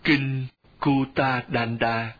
Kinh Kutadanda.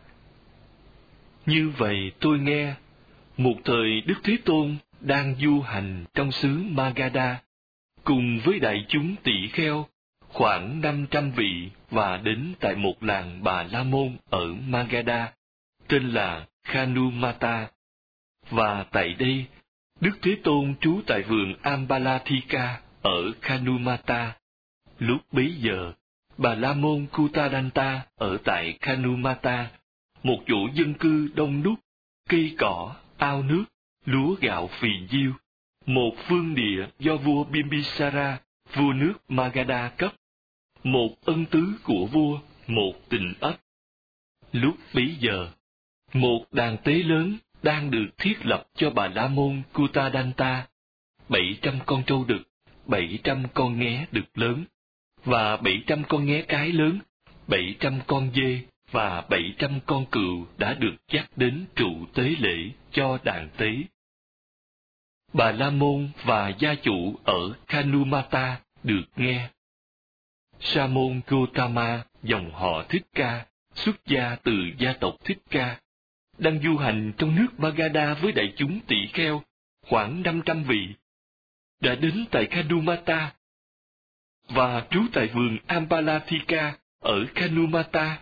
Như vậy tôi nghe, một thời Đức Thế Tôn đang du hành trong xứ Magadha, cùng với đại chúng tỷ kheo, khoảng 500 vị, và đến tại một làng Bà La Môn ở Magadha, tên là Khanumata. Và tại đây, Đức Thế Tôn trú tại vườn Ambalathika ở Khanumata. Lúc bấy giờ, Bà La Môn Kutadanta ở tại Khanumata, một chỗ dân cư đông đúc, cây cỏ, ao nước, lúa gạo phì nhiêu, một phương địa do vua Bimbisara, vua nước Magadha cấp, một ân tứ của vua, một tình ấp. Lúc bấy giờ, một đàn tế lớn đang được thiết lập cho Bà La Môn Kutadanta, 700 con trâu đực, 700 con nghé đực lớn, và 700 con nghé cái lớn, 700 con dê và 700 con cừu đã được dắt đến trụ tế lễ cho đàn tế. Bà La Môn và gia chủ ở Khanumata được nghe. Sa môn Gotama, dòng họ Thích Ca, xuất gia từ gia tộc Thích Ca, đang du hành trong nước Magadha với đại chúng tỷ kheo, khoảng 500 vị, đã đến tại Khanumata và trú tại vườn Ambalathika ở Khanumata.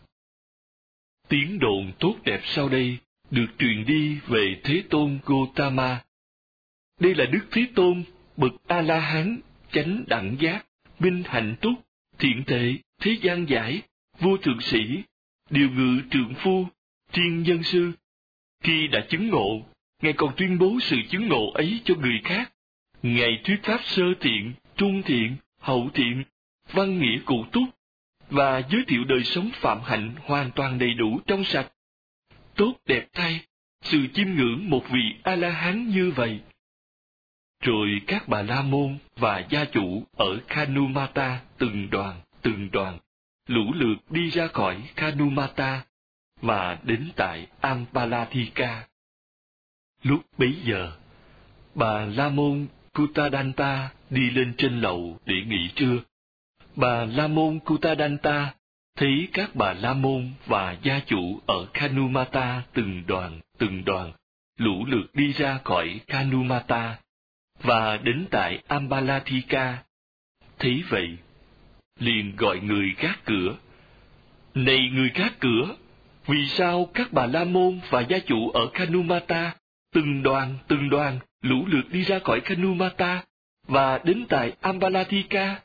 Tiếng đồn tốt đẹp sau đây được truyền đi về Thế Tôn Gotama. Đây là Đức Thế Tôn, bậc A-la-hán, chánh đẳng giác, minh hạnh túc, thiện thể, thế gian giải, vua thượng sĩ, điều ngự trượng phu, thiên nhân sư. Khi đã chứng ngộ, Ngài còn tuyên bố sự chứng ngộ ấy cho người khác. Ngài thuyết pháp sơ thiện, trung thiện, hậu thiện, văn nghĩa cụ túc, và giới thiệu đời sống phạm hạnh hoàn toàn đầy đủ trong sạch. Tốt đẹp thay, sự chiêm ngưỡng một vị A-la-hán như vậy. Rồi các Bà La Môn và gia chủ ở Khanumata từng đoàn, lũ lượt đi ra khỏi Khanumata và đến tại Ambalathika. Lúc bấy giờ, Bà La Môn Kutadanta đi lên trên lầu để nghỉ trưa. Bà La Môn Kutadanta thấy các Bà La Môn và gia chủ ở Khanumata từng đoàn, lũ lượt đi ra khỏi Khanumata và đến tại Ambalathika. Thấy vậy, liền gọi người gác cửa. Này người gác cửa, vì sao các Bà La Môn và gia chủ ở Khanumata từng đoàn, lũ lượt đi ra khỏi Khanumata và đến tại Ambalathika?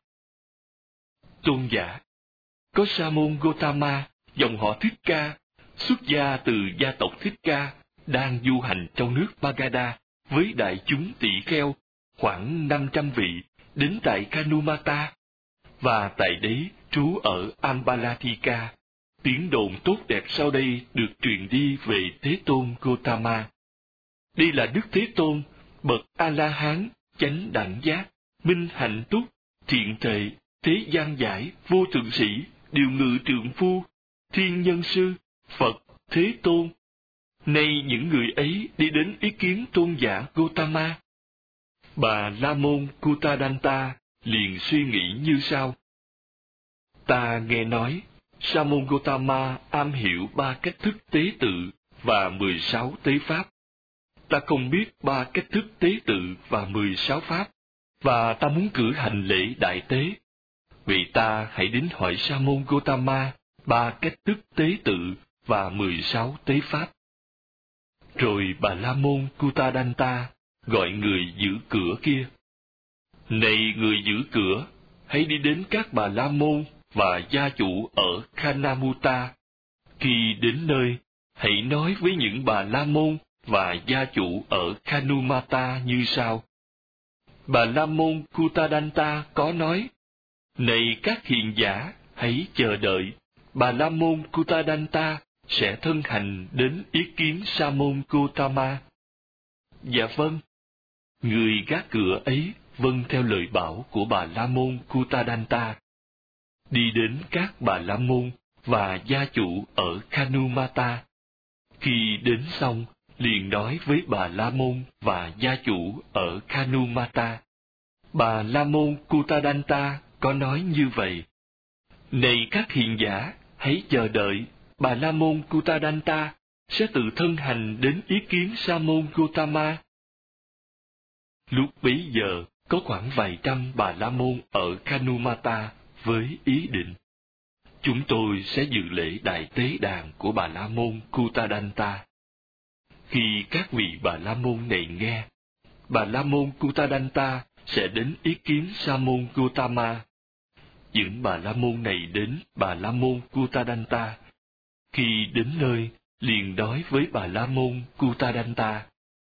Tôn giả, có Sa môn Gotama, dòng họ Thích Ca, xuất gia từ gia tộc Thích Ca, đang du hành trong nước Magadha với đại chúng tỷ kheo, khoảng 500 vị, đến tại Khanumata, và tại đấy trú ở Ambalathika. Tiếng đồn tốt đẹp sau đây được truyền đi về Thế Tôn Gotama. Đây là Đức Thế Tôn, bậc A-la-hán, chánh đẳng giác, minh hạnh túc, thiện thể, thế gian giải, vô thượng sĩ, điều ngự trượng phu, thiên nhân sư, Phật, Thế Tôn. Nay những người ấy đi đến ý kiến tôn giả Gotama. Bà La Môn Kutadanta liền suy nghĩ như sau. Ta nghe nói, Sa môn Gotama am hiểu 3 cách thức tế tự và 16 tế pháp. Ta không biết 3 cách thức tế tự và 16 pháp, và ta muốn cử hành lễ đại tế. Vì ta hãy đến hỏi Sa môn Gotama 3 cách thức tế tự và 16 tế pháp. Rồi bà La Môn Kutadanta gọi người giữ cửa kia. Này người giữ cửa, hãy đi đến các Bà La Môn và gia chủ ở Khanumata. Khi đến nơi, hãy nói với những Bà La Môn và gia chủ ở Khanumata như sau. Bà La Môn Kutadanta có nói, này các hiền giả, hãy chờ đợi, Bà La Môn Kutadanta sẽ thân hành đến ý kiến Sa môn Gotama. Dạ vâng. Người gác cửa ấy vâng theo lời bảo của Bà La Môn Kutadanta. Đi đến các Bà La Môn và gia chủ ở Khanumata. Khi đến xong, liền nói với Bà La Môn và gia chủ ở Khanumata. Bà La Môn Kutadanta có nói như vậy. Này các hiền giả, hãy chờ đợi, Bà La Môn Kuttadanta sẽ tự thân hành đến ý kiến Sa môn Gotama. Lúc bấy giờ, có khoảng vài trăm Bà La Môn ở Kanumata với ý định: chúng tôi sẽ dự lễ đại tế đàn của Bà La Môn Kuttadanta. Khi các vị Bà La Môn này nghe, Bà La Môn Kuttadanta sẽ đến ý kiến Sa môn Gotama. Những Bà La Môn này đến Bà La Môn Kuttadanta. Khi đến nơi, liền nói với Bà La Môn Kuttadanta: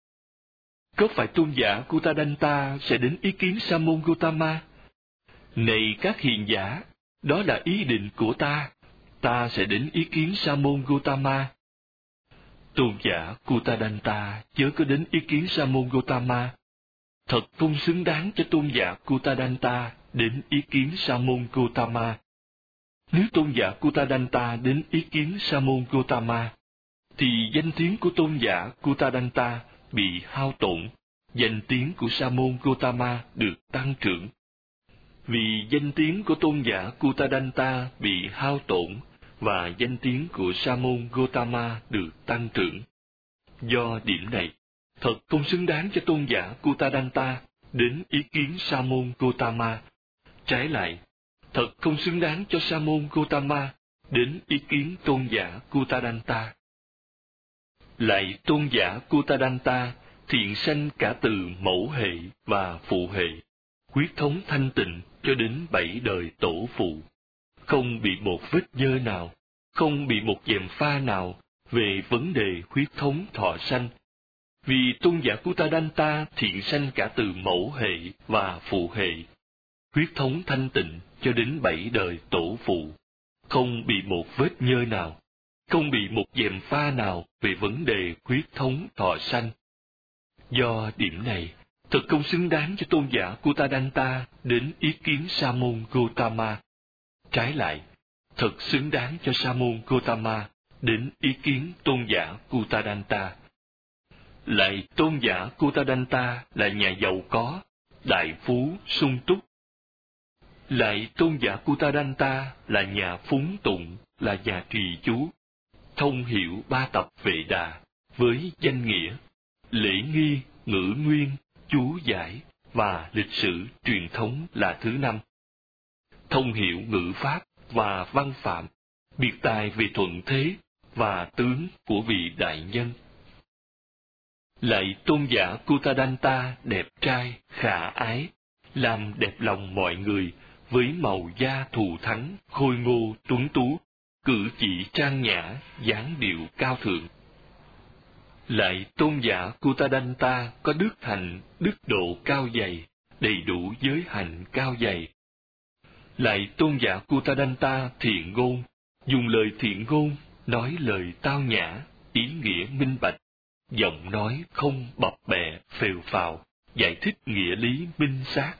có phải tôn giả Kuttadanta sẽ đến ý kiến Sa môn Gotama? Này các hiền giả, đó là ý định của ta sẽ đến ý kiến Sa môn Gotama. Tôn giả Kuttadanta chớ có đến ý kiến Sa môn Gotama. Thật không xứng đáng cho tôn giả Kuttadanta đến ý kiến Sa môn Gotama. Nếu tôn giả Kuttadanta đến ý kiến Sa môn Gotama, thì danh tiếng của tôn giả Kuttadanta bị hao tổn, danh tiếng của Sa môn Gotama được tăng trưởng. Vì danh tiếng của tôn giả Kuttadanta bị hao tổn và danh tiếng của Sa môn Gotama được tăng trưởng. Do điểm này, thật không xứng đáng cho tôn giả Kuttadanta đến ý kiến Sa môn Gotama. Trái lại, thật không xứng đáng cho Sa môn Gotama đến ý kiến tôn giả Kuttadanta. Lại tôn giả Kuttadanta thiện sanh cả từ mẫu hệ và phụ hệ, huyết thống thanh tịnh cho đến 7 đời tổ phụ, không bị một vết nhơ nào, không bị một gièm pha nào về vấn đề huyết thống thọ sanh. Vì tôn giả Kuttadanta thiện sanh cả từ mẫu hệ và phụ hệ, huyết thống thanh tịnh cho đến 7 đời tổ phụ, không bị một vết nhơ nào, không bị một gièm pha nào về vấn đề huyết thống thọ sanh. Do điểm này, thật không xứng đáng cho tôn giả Kuttadanta đến ý kiến Sa môn Gotama. Trái lại, thật xứng đáng cho Sa môn Gotama đến ý kiến tôn giả Kuttadanta. Lại tôn giả Kuttadanta là nhà giàu có, đại phú, sung túc. Lại tôn giả Kuttadanta là nhà phúng tụng, là nhà trì chú, thông hiểu 3 tập Vệ Đà với danh nghĩa, lễ nghi, ngữ nguyên, chú giải và lịch sử truyền thống là thứ 5. Thông hiểu ngữ pháp và văn phạm, biệt tài về thuận thế và tướng của vị đại nhân. Lại tôn giả Kuttadanta đẹp trai, khả ái, làm đẹp lòng mọi người với màu da thù thắng, khôi ngô, tuấn tú, cử chỉ trang nhã, dáng điệu cao thượng. Lại tôn giả Kuttadanta có đức hạnh, đức độ cao dày, đầy đủ giới hạnh cao dày. Lại tôn giả Kuttadanta thiện ngôn, dùng lời thiện ngôn, nói lời tao nhã, ý nghĩa minh bạch, giọng nói không bập bẹ, phèo phào, giải thích nghĩa lý minh xác.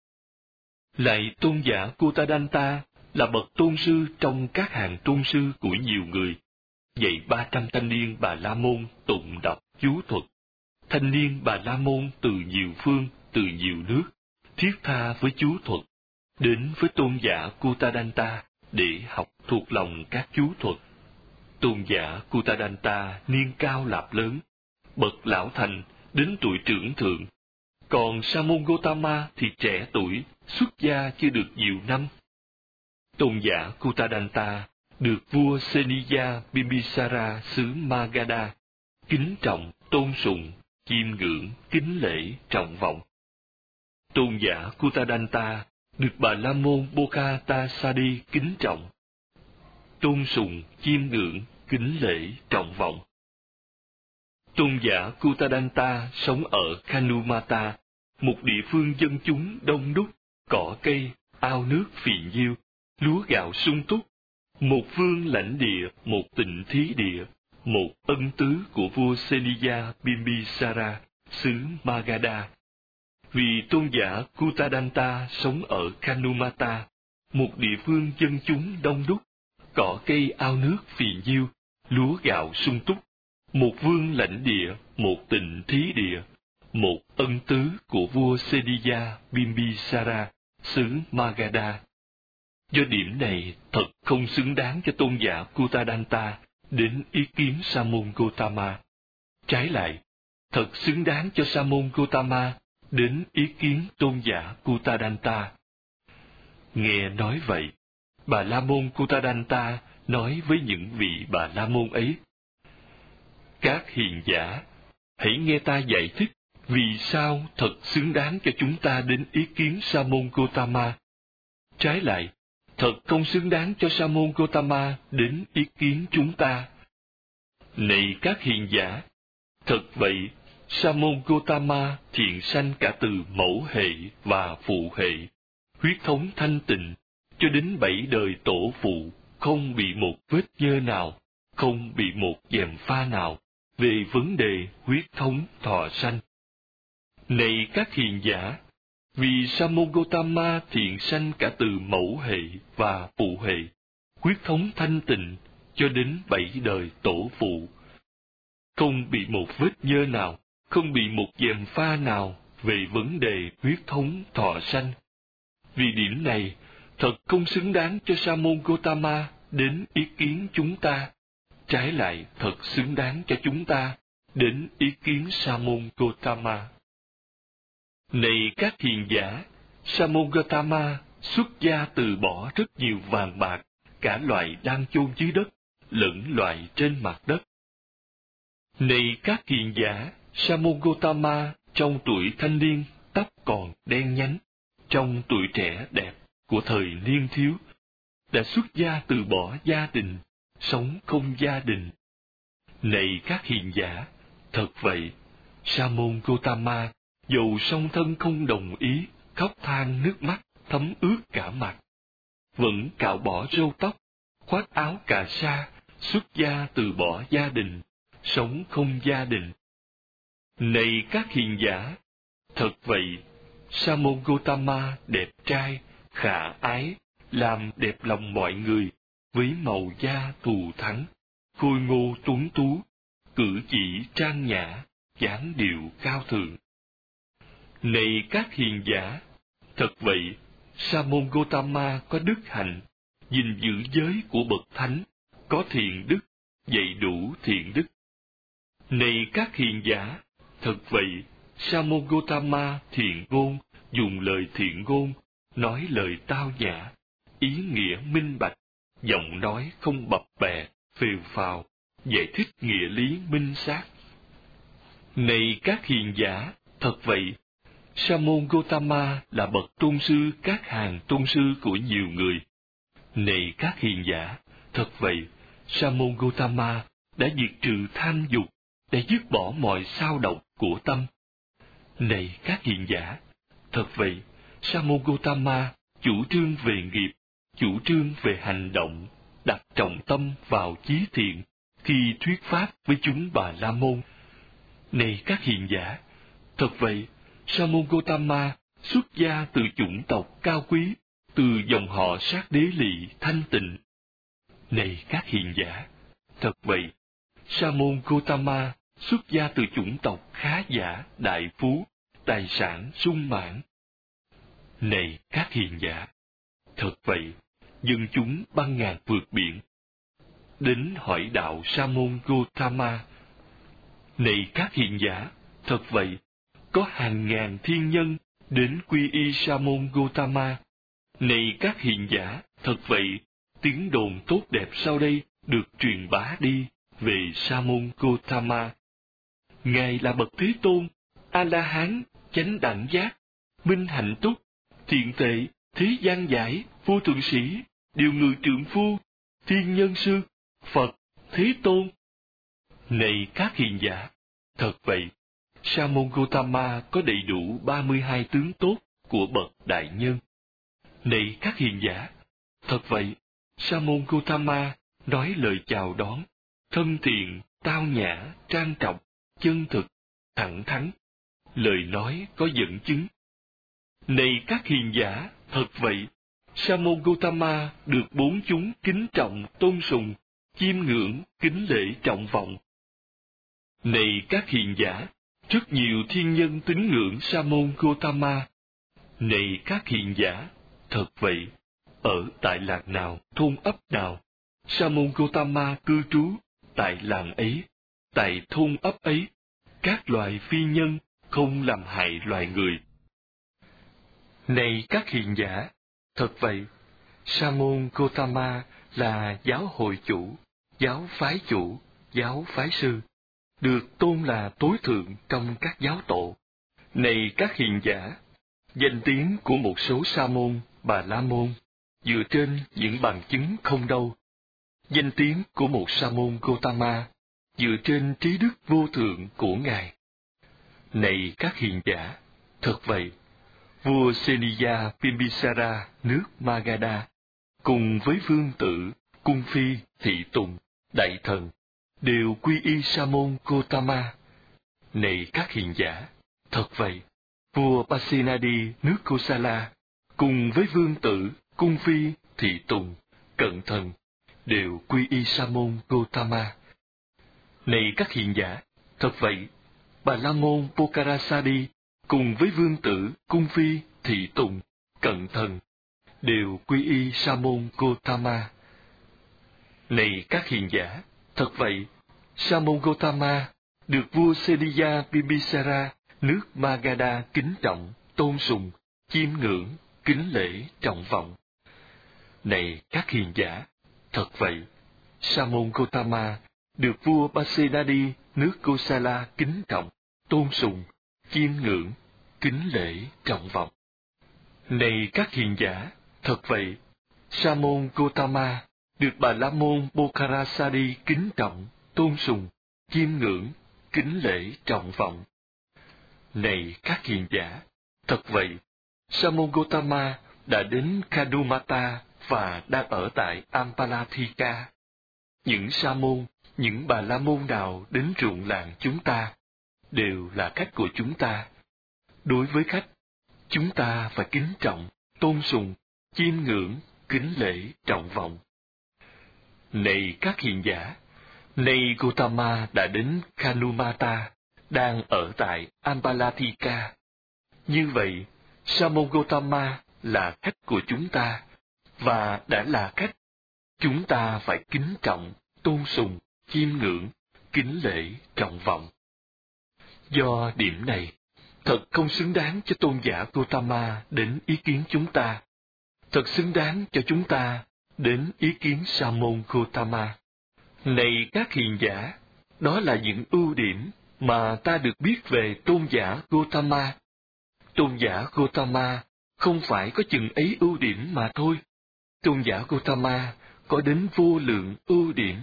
Lại tôn giả Kuttadanta là bậc tôn sư trong các hàng tôn sư của nhiều người, dạy 300 thanh niên Bà La Môn tụng đọc chú thuật. Thanh niên Bà La Môn từ nhiều phương, từ nhiều nước, thiết tha với chú thuật, đến với tôn giả Kuttadanta để học thuộc lòng các chú thuật. Tôn giả Kuttadanta niên cao lạp lớn, bậc lão thành đến tuổi trưởng thượng, còn Sa môn Gotama thì trẻ tuổi, xuất gia chưa được nhiều năm. Tôn giả Kuttadanta được vua Seniya Bimbisara xứ Magadha kính trọng, tôn sùng, chiêm ngưỡng, kính lễ, trọng vọng. Tôn giả Kuttadanta được Bà La Môn Bokhatasadi kính trọng, tôn sùng, chiêm ngưỡng, kính lễ, trọng vọng. Tôn giả Kuttadanta sống ở Kanumata, một địa phương dân chúng đông đúc, cỏ cây, ao nước phì nhiêu, lúa gạo sung túc, một vương lãnh địa, một tịnh thí địa, một ân tứ của vua Seniya Bimbisara xứ Magadha. Vì tôn giả Kuttadanta sống ở Kanumata, một địa phương dân chúng đông đúc, cỏ cây ao nước phì nhiêu, lúa gạo sung túc, một vương lãnh địa, một tịnh thí địa, một ân tứ của vua Seniya Bimbisara xứ Magadha. Do điểm này thật không xứng đáng cho tôn giả Kutadanta đến ý kiến Sa môn Gotama. Trái lại, thật xứng đáng cho Sa môn Gotama đến ý kiến tôn giả Kutadanta. Nghe nói vậy, Bà La môn Kutadanta nói với những vị Bà La môn ấy: Các hiền giả, hãy nghe ta giải thích vì sao thật xứng đáng cho chúng ta đến ý kiến Sa môn Gotama. Trái lại, thật không xứng đáng cho Sa môn Gotama đến ý kiến chúng ta. Này các hiền giả, thật vậy, Sa môn Gotama thiện sanh cả từ mẫu hệ và phụ hệ, huyết thống thanh tịnh, cho đến 7 đời tổ phụ, không bị một vết nhơ nào, không bị một gièm pha nào về vấn đề huyết thống thọ sanh. Này các hiền giả, vì Sa môn Gotama thiện sanh cả từ mẫu hệ và phụ hệ, huyết thống thanh tịnh, cho đến 7 đời tổ phụ, không bị một vết nhơ nào, không bị một gièm pha nào về vấn đề huyết thống thọ sanh. Vì điểm này, thật không xứng đáng cho Sa môn Gotama đến ý kiến chúng ta. Trái lại, thật xứng đáng cho chúng ta đến ý kiến Sa môn Gotama. Này các hiền giả, Sa môn Gotama xuất gia từ bỏ rất nhiều vàng bạc, cả loại đang chôn dưới đất, lẫn loại trên mặt đất. Này các hiền giả, Sa môn Gotama trong tuổi thanh niên tóc còn đen nhánh, trong tuổi trẻ đẹp của thời niên thiếu, đã xuất gia từ bỏ gia đình, sống không gia đình. Này các hiền giả, thật vậy, Sa môn Gotama dầu song thân không đồng ý, khóc than nước mắt thấm ướt cả mặt, vẫn cạo bỏ râu tóc, khoác áo cà sa, xuất gia từ bỏ gia đình, sống không gia đình. Này các hiền giả, thật vậy, Sa môn Gotama đẹp trai, khả ái, làm đẹp lòng mọi người, với màu da thù thắng, khôi ngô tuấn tú, cử chỉ trang nhã, dáng điệu cao thượng. Này các hiền giả, thật vậy, Sa môn Gotama có đức hạnh, gìn giữ giới của bậc thánh, có thiện đức, dạy đủ thiện đức. Này các hiền giả, thật vậy, Sa môn Gotama thiện ngôn, dùng lời thiện ngôn, nói lời tao nhã, ý nghĩa minh bạch, giọng nói không bập bẹ, phều phào, giải thích nghĩa lý minh xác. Này các hiền giả, thật vậy, Sa môn Gotama là bậc tôn sư các hàng tôn sư của nhiều người. Này các hiền giả, thật vậy, Sa môn Gotama đã diệt trừ tham dục, đã dứt bỏ mọi sao động của tâm. Này các hiền giả, thật vậy, Sa môn Gotama chủ trương về nghiệp, chủ trương về hành động, đặt trọng tâm vào chí thiện khi thuyết pháp với chúng Bà La môn. Này các hiền giả, thật vậy, Sa môn Gotama xuất gia từ chủng tộc cao quý, từ dòng họ sát đế lỵ thanh tịnh. Này các hiền giả, thật vậy, Sa môn Gotama xuất gia từ chủng tộc khá giả, đại phú, tài sản sung mãn. Này các hiền giả, thật vậy, dân chúng băng ngàn vượt biển, đến hỏi đạo Sa môn Gotama. Này các hiền giả, thật vậy, có hàng ngàn thiên nhân đến quy y Sa môn Gotama. Này các hiền giả, thật vậy, tiếng đồn tốt đẹp sau đây được truyền bá đi về Sa môn Gotama. Ngài là bậc Thế Tôn, A-la-hán, chánh đẳng giác, minh hạnh túc, thiện tệ, thế gian giải, vua thượng sĩ, điều ngự trượng phu, thiên nhân sư, Phật, Thế Tôn. Này các hiền giả, thật vậy, Sa môn Gotama có đầy đủ 32 tướng tốt của bậc đại nhân. Này các hiền giả, thật vậy, Sa môn Gotama nói lời chào đón, thân thiện, tao nhã, trang trọng, chân thực, thẳng thắn, lời nói có dẫn chứng. Này các hiền giả, thật vậy, Sa môn Gotama được bốn chúng kính trọng, tôn sùng, chiêm ngưỡng, kính lễ trọng vọng. Này các hiền giả, rất nhiều thiên nhân tín ngưỡng Sa môn Gotama. Này các hiền giả, thật vậy, ở tại làng nào, thôn ấp nào, Sa môn Gotama cư trú tại làng ấy, tại thôn ấp ấy, các loài phi nhân không làm hại loài người. Này các hiền giả, thật vậy, Sa môn Gotama là giáo hội chủ, giáo phái sư, được tôn là tối thượng trong các giáo tổ. Này các hiền giả, danh tiếng của một số sa môn, bà la môn dựa trên những bằng chứng không đâu. Danh tiếng của một sa môn Gotama dựa trên trí đức vô thượng của ngài. Này các hiền giả, thật vậy, vua Seniya Bimbisara nước Magadha cùng với vương tử, cung phi, thị tùng, đại thần đều quy y sa môn Gotama. Này các hiền giả, thật vậy, vua Pasenadi nước Kosala cùng với vương tử, cung phi, thị tùng, cận thần đều quy y sa môn Gotama. Này các hiền giả, thật vậy, Bà La môn Pokarasadi cùng với vương tử, cung phi, thị tùng, cận thần đều quy y sa môn Gotama. Này các hiền giả, thật vậy, sa môn Gotama được vua Seniya Bimbisara nước Magadha kính trọng, tôn sùng, chiêm ngưỡng, kính lễ, trọng vọng. Này các hiền giả, thật vậy, sa môn Gotama được vua Pasenadi nước Kosala kính trọng, tôn sùng, chiêm ngưỡng, kính lễ, trọng vọng. Này các hiền giả, thật vậy, sa môn Gotama được Bà La môn Pokarasadi kính trọng, tôn sùng, chiêm ngưỡng, kính lễ, trọng vọng. Này các hiền giả, thật vậy, sa môn Gotama đã đến Kadumata và đang ở tại Ampalathika. Những sa môn, những Bà La môn nào đến ruộng làng chúng ta đều là khách của chúng ta. Đối với khách, chúng ta phải kính trọng, tôn sùng, chiêm ngưỡng, kính lễ, trọng vọng. Này các hiền giả, nay Gotama đã đến Kanumata, đang ở tại Ampalathika. Như vậy, sa môn Gotama là khách của chúng ta, và đã là khách, chúng ta phải kính trọng, tôn sùng, chiêm ngưỡng, kính lễ, trọng vọng. Do điểm này, thật không xứng đáng cho tôn giả Gotama đến ý kiến chúng ta. Thật xứng đáng cho chúng ta đến ý kiến sa môn Gotama. Này các hiền giả, đó là những ưu điểm mà ta được biết về tôn giả Gotama. Tôn giả Gotama không phải có chừng ấy ưu điểm mà thôi. Tôn giả Gotama có đến vô lượng ưu điểm.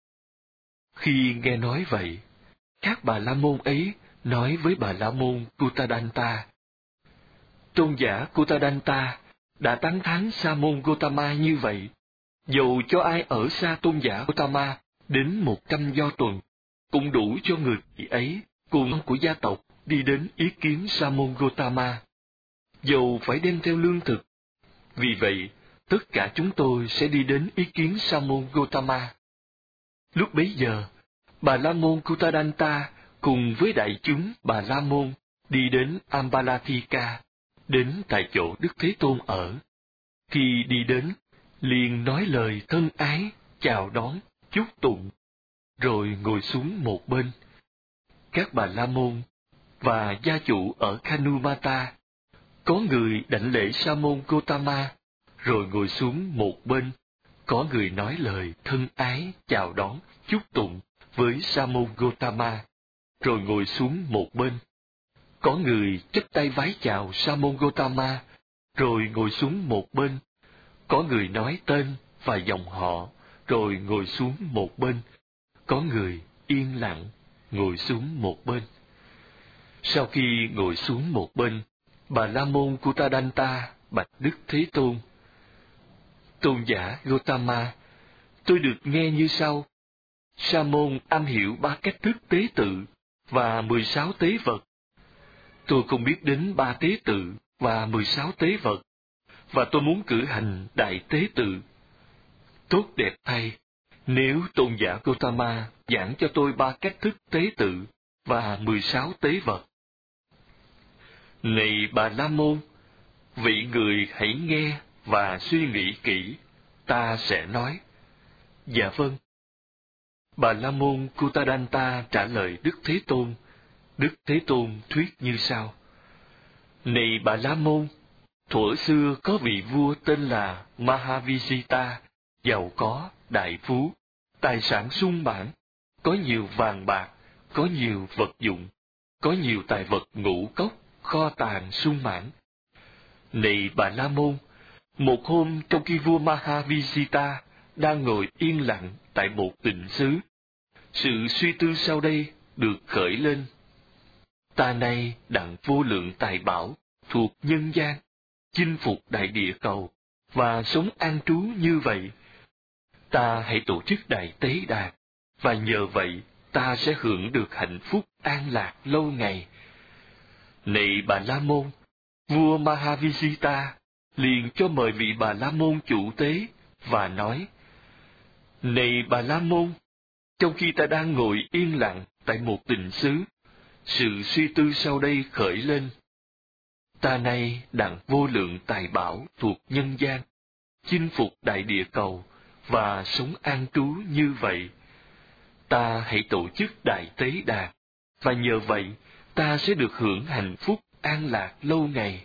Khi nghe nói vậy, các Bà La môn ấy nói với Bà La môn Kutadanta. Tôn giả Kutadanta đã tán thán sa môn Gotama như vậy. Dầu cho ai ở xa tôn giả Gotama đến 100 do tuần, cũng đủ cho người ấy cùng của gia tộc đi đến ý kiến sa môn Gotama. Dầu phải đem theo lương thực. Vì vậy, tất cả chúng tôi sẽ đi đến ý kiến sa môn Gotama. Lúc bấy giờ, Bà La môn Kutadanta cùng với đại chúng Bà La môn đi đến Ampalathika, đến tại chỗ Đức Thế Tôn ở. Khi đi đến, liền nói lời thân ái, chào đón, chúc tụng, rồi ngồi xuống một bên. Các Bà La môn và gia chủ ở Kanumata, có người đảnh lễ sa môn Gotama, rồi ngồi xuống một bên. Có người nói lời thân ái, chào đón, chúc tụng với sa môn Gotama, rồi ngồi xuống một bên. Có người chắp tay vái chào sa môn Gotama, rồi ngồi xuống một bên. Có người nói tên và dòng họ, rồi ngồi xuống một bên. Có người yên lặng, ngồi xuống một bên. Sau khi ngồi xuống một bên, Bà La môn Kutadanta bạch Đức Thế Tôn. Tôn giả Gotama, tôi được nghe như sau. Sa môn am hiểu 3 cách thức tế tự và 16 tế vật. Tôi không biết đến 3 tế tự và 16 tế vật, và tôi muốn cử hành đại tế tự. Tốt đẹp thay, nếu tôn giả Gotama giảng cho tôi 3 cách thức tế tự và 16 tế vật. Này Bà La môn, vị người hãy nghe và suy nghĩ kỹ, ta sẽ nói. Dạ vâng. Bà La Môn Kuttadanta trả lời Đức Thế Tôn. Đức Thế Tôn thuyết như sau: Này Bà La Môn, thuở xưa có vị vua tên là Mahavisita, giàu có, đại phú, tài sản sung mãn, có nhiều vàng bạc, có nhiều vật dụng, có nhiều tài vật ngũ cốc, kho tàng sung mãn. Này Bà La Môn, một hôm trong khi vua Mahavisita đang ngồi yên lặng tại một tịnh xứ, sự suy tư sau đây được khởi lên. Ta nay đặng vô lượng tài bảo thuộc nhân gian, chinh phục đại địa cầu và sống an trú như vậy. Ta hãy tổ chức đại tế đàn, và nhờ vậy ta sẽ hưởng được hạnh phúc an lạc lâu ngày. Này Bà La Môn, vua Mahavisita liền cho mời vị Bà La Môn chủ tế và nói: Này Bà La Môn, trong khi ta đang ngồi yên lặng tại một tịnh xứ, sự suy tư sau đây khởi lên. Ta nay đặng vô lượng tài bảo thuộc nhân gian, chinh phục đại địa cầu và sống an trú như vậy. Ta hãy tổ chức đại tế đàn, và nhờ vậy ta sẽ được hưởng hạnh phúc an lạc lâu ngày.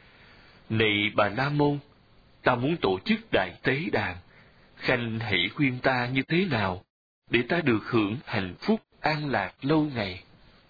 Này Bà La Môn, ta muốn tổ chức đại tế đàn, khanh hãy khuyên ta như thế nào để ta được hưởng hạnh phúc an lạc lâu ngày.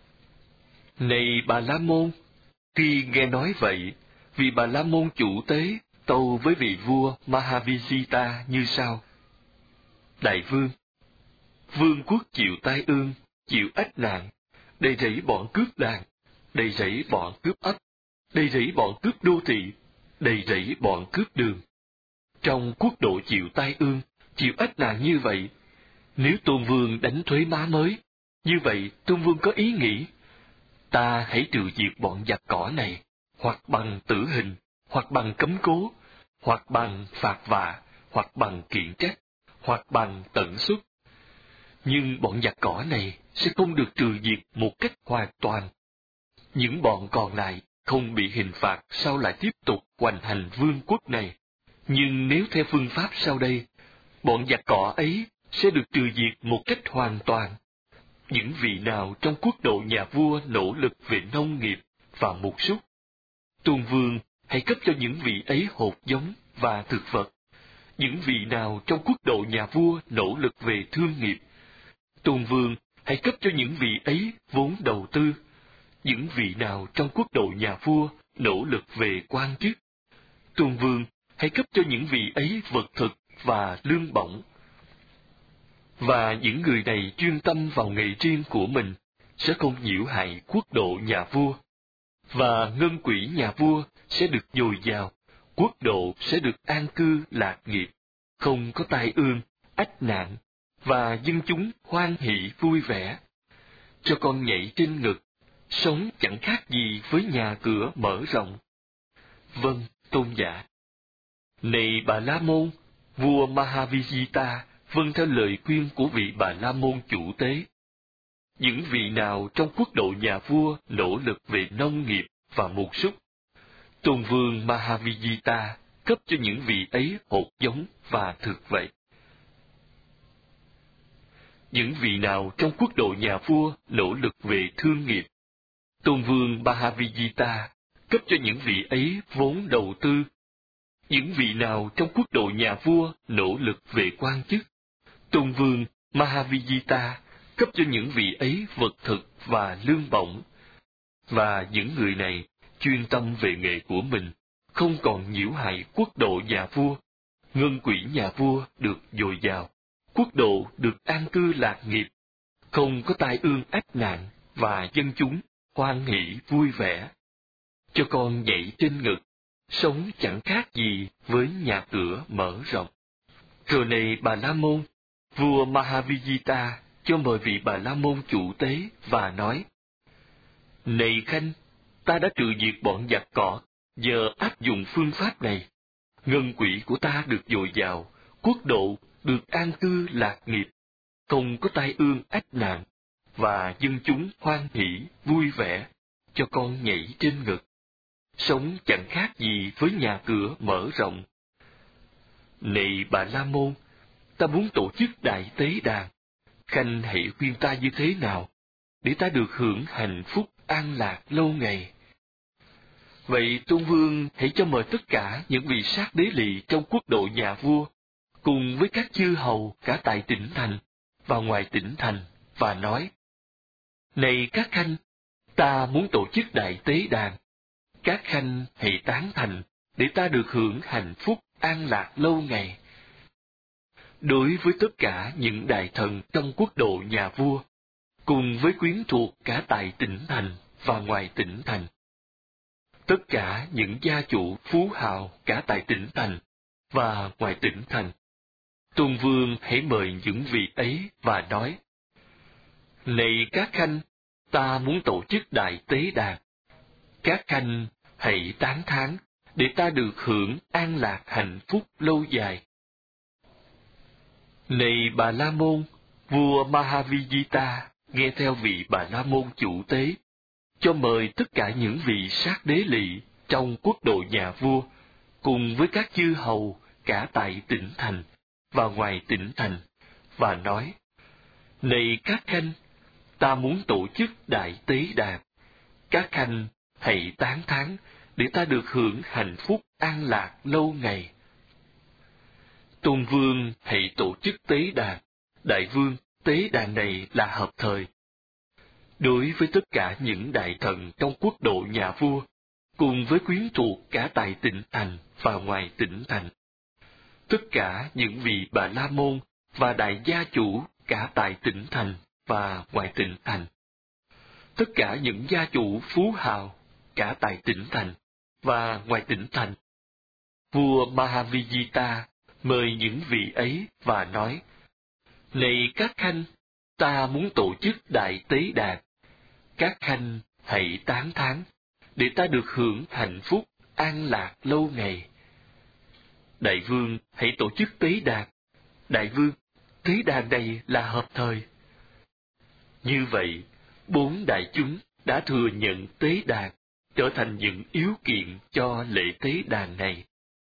Này Bà La Môn, khi nghe nói vậy, vị Bà La Môn chủ tế tâu với vị vua Mahavisita như sau: Đại vương, vương quốc chịu tai ương, chịu ách nạn, đầy rẫy bọn cướp làng, đầy rẫy bọn cướp ấp, đầy rẫy bọn cướp đô thị, đầy rẫy bọn cướp đường. Trong quốc độ chịu tai ương, chịu ách nạn như vậy, nếu Tôn Vương đánh thuế má mới, như vậy Tôn Vương có ý nghĩ: ta hãy trừ diệt bọn giặc cỏ này, hoặc bằng tử hình, hoặc bằng cấm cố, hoặc bằng phạt vạ, hoặc bằng kiện trách, hoặc bằng tận xuất. Nhưng bọn giặc cỏ này sẽ không được trừ diệt một cách hoàn toàn. Những bọn còn lại không bị hình phạt sau lại tiếp tục hoành hành vương quốc này. Nhưng nếu theo phương pháp sau đây, bọn giặc cỏ ấy sẽ được trừ diệt một cách hoàn toàn. Những vị nào trong quốc độ nhà vua nỗ lực về nông nghiệp và mục súc, Tôn Vương hãy cấp cho những vị ấy hột giống và thực vật. Những vị nào trong quốc độ nhà vua nỗ lực về thương nghiệp, Tôn Vương hãy cấp cho những vị ấy vốn đầu tư. Những vị nào trong quốc độ nhà vua nỗ lực về quan chức, Tôn Vương hãy cấp cho những vị ấy vật thực và lương bổng. Và những người này chuyên tâm vào nghề riêng của mình, sẽ không nhiễu hại quốc độ nhà vua. Và ngân quỹ nhà vua sẽ được dồi dào, quốc độ sẽ được an cư lạc nghiệp, không có tai ương, ách nạn, và dân chúng hoan hỷ vui vẻ. Cho con nhảy trên ngực, sống chẳng khác gì với nhà cửa mở rộng. Vâng, tôn giả. Này Bà La Môn, vua Mahavisita vâng theo lời khuyên của vị Bà La Môn chủ tế. Những vị nào trong quốc độ nhà vua nỗ lực về nông nghiệp và mục súc, Tôn Vương Mahavisita cấp cho những vị ấy hột giống và thực vậy. Những vị nào trong quốc độ nhà vua nỗ lực về thương nghiệp, Tôn Vương Mahavisita cấp cho những vị ấy vốn đầu tư. Những vị nào trong quốc độ nhà vua nỗ lực về quan chức, Tôn Vương Mahavisita cấp cho những vị ấy vật thực và lương bổng. Và những người này chuyên tâm về nghề của mình, không còn nhiễu hại quốc độ nhà vua. Ngân quỹ nhà vua được dồi dào, quốc độ được an cư lạc nghiệp, không có tai ương ách nạn, và dân chúng hoan hỷ vui vẻ. Cho con nhảy trên ngực, sống chẳng khác gì với nhà cửa mở rộng. Rồi này Bà La Môn, vua Mahavisita cho mời vị Bà La Môn chủ tế và nói: Này khanh, ta đã trừ diệt bọn giặc cỏ, giờ áp dụng phương pháp này. Ngân quỹ của ta được dồi dào, quốc độ được an cư lạc nghiệp, không có tai ương ách nạn, và dân chúng hoan hỷ vui vẻ. Cho con nhảy trên ngực, sống chẳng khác gì với nhà cửa mở rộng. Này Bà La Môn, ta muốn tổ chức đại tế đàn. Khanh hãy khuyên ta như thế nào, để ta được hưởng hạnh phúc an lạc lâu ngày. Vậy Tôn Vương hãy cho mời tất cả những vị sát đế lỵ trong quốc độ nhà vua, cùng với các chư hầu cả tại tỉnh thành và ngoài tỉnh thành, và nói: Này các khanh, ta muốn tổ chức đại tế đàn. Các khanh hãy tán thành, để ta được hưởng hạnh phúc an lạc lâu ngày. Đối với tất cả những đại thần trong quốc độ nhà vua, cùng với quyến thuộc cả tại tỉnh thành và ngoài tỉnh thành, tất cả những gia chủ phú hào cả tại tỉnh thành và ngoài tỉnh thành, Tôn Vương hãy mời những vị ấy và nói: Này các khanh, ta muốn tổ chức đại tế đàn. Các khanh hãy tán thán, để ta được hưởng an lạc hạnh phúc lâu dài. Này Bà La Môn, vua Mahavijita nghe theo vị Bà La Môn chủ tế, cho mời tất cả những vị sát đế lỵ trong quốc độ nhà vua, cùng với các chư hầu cả tại tỉnh thành và ngoài tỉnh thành, và nói: Này các khanh, ta muốn tổ chức đại tế đàn. Các khanh hãy tán thán, để ta được hưởng hạnh phúc an lạc lâu ngày. Tôn Vương hãy tổ chức tế đàn. Đại vương, tế đàn này là hợp thời. Đối với tất cả những đại thần trong quốc độ nhà vua, cùng với quyến thuộc cả tại tỉnh thành và ngoài tỉnh thành, tất cả những vị Bà La Môn và đại gia chủ cả tại tỉnh thành và ngoài tỉnh thành, tất cả những gia chủ phú hào cả tại tỉnh thành và ngoài tỉnh thành, vua Mahavijita mời những vị ấy và nói: Này các khanh, ta muốn tổ chức đại tế đàn. Các khanh hãy tán thán, để ta được hưởng hạnh phúc an lạc lâu ngày. Đại vương hãy tổ chức tế đàn. Đại vương, tế đàn này là hợp thời. Như vậy, bốn đại chúng đã thừa nhận tế đàn trở thành những yếu kiện cho lễ tế đàn này.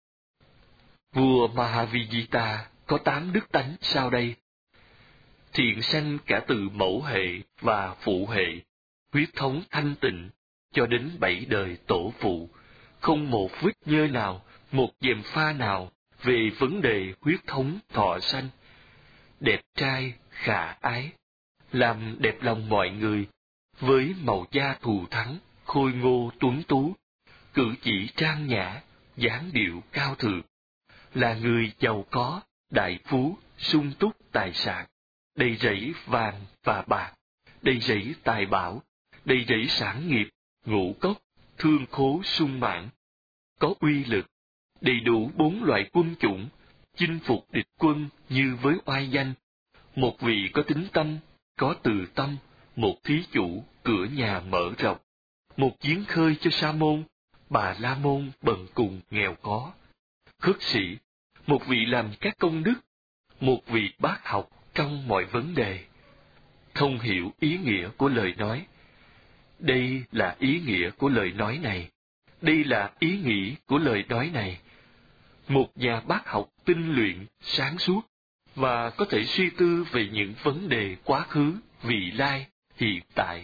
Vua Mahavijita có 8 đức tánh sau đây: thiện sanh cả từ mẫu hệ và phụ hệ, huyết thống thanh tịnh, cho đến 7 đời tổ phụ, không một vết nhơ nào, một gièm pha nào về vấn đề huyết thống thọ sanh, đẹp trai, khả ái, làm đẹp lòng mọi người, với màu da thù thắng, khôi ngô tuấn tú, cử chỉ trang nhã, dáng điệu cao thượng, là người giàu có, đại phú, sung túc tài sản, đầy rẫy vàng và bạc, đầy rẫy tài bảo, đầy rẫy sản nghiệp, ngũ cốc, thương khố sung mãn, có uy lực, đầy đủ 4 loại quân chủng, chinh phục địch quân như với oai danh, một vị có tín tâm, có từ tâm, một thí chủ, cửa nhà mở rộng, một giếng khơi cho sa môn, Bà La Môn bần cùng nghèo khó, khất sĩ, một vị làm các công đức, một vị bác học trong mọi vấn đề, thông hiểu ý nghĩa của lời nói. Đây là ý nghĩa của lời nói này, đây là ý nghĩ của lời nói này. Một nhà bác học tinh luyện, sáng suốt, và có thể suy tư về những vấn đề quá khứ, vị lai, hiện tại.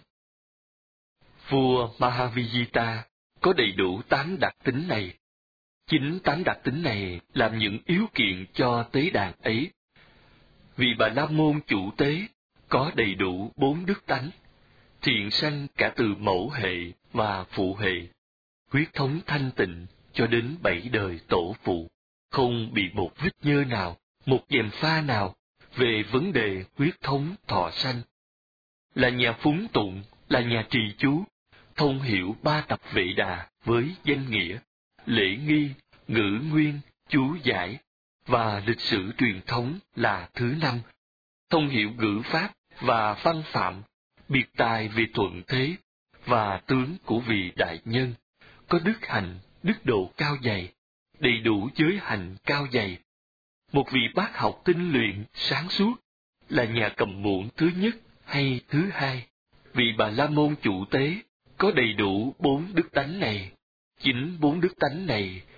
Vua Mahavijita có đầy đủ 8 đặc tính này. Chính 8 đặc tính này làm những yếu kiện cho tế đàn ấy. Vì Bà La Môn chủ tế có đầy đủ 4 đức tánh: thiện sanh cả từ mẫu hệ và phụ hệ, huyết thống thanh tịnh cho đến 7 đời tổ phụ, không bị một vết nhơ nào, một gièm pha nào về vấn đề huyết thống thọ sanh, là nhà phúng tụng, là nhà trì chú, thông hiểu 3 tập Vệ Đà với danh nghĩa, lễ nghi, ngữ nguyên, chú giải và lịch sử truyền thống là thứ 5, thông hiểu ngữ pháp và văn phạm, biệt tài về thuận thế và tướng của vị đại nhân, có đức hạnh, đức độ cao dày, đầy đủ giới hạnh cao dày. Một vị bác học tinh luyện, sáng suốt, là nhà cầm muỗng thứ nhất hay thứ hai. Vị Bà La Môn chủ tế có đầy đủ 4 đức tánh này. Chính 4 đức tánh này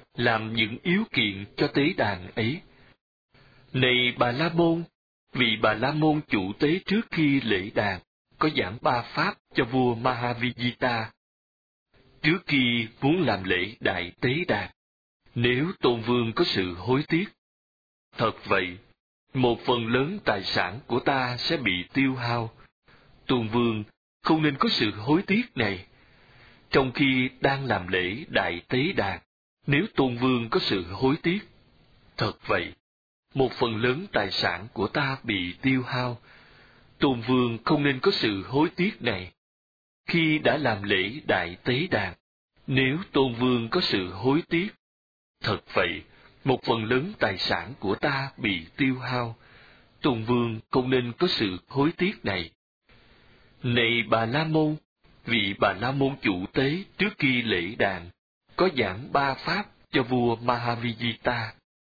làm những yếu kiện cho tế đàn ấy. Này Bà La Môn, vị Bà La Môn chủ tế trước khi lễ đàn có giảng 3 pháp cho vua Mahavijita. Trước khi muốn làm lễ đại tế đàn, nếu Tôn Vương có sự hối tiếc, thật vậy, một phần lớn tài sản của ta sẽ bị tiêu hao. Tôn Vương không nên có sự hối tiếc này. Trong khi đang làm lễ đại tế đàn, nếu Tôn Vương có sự hối tiếc, thật vậy, một phần lớn tài sản của ta bị tiêu hao. Tôn Vương không nên có sự hối tiếc này. Khi đã làm lễ đại tế đàn, nếu Tôn Vương có sự hối tiếc, thật vậy, một phần lớn tài sản của ta bị tiêu hao. Tôn Vương không nên có sự hối tiếc này. Này Bà La Môn, vị Bà La Môn chủ tế trước khi lễ đàn có giảng 3 pháp cho vua Mahavijita.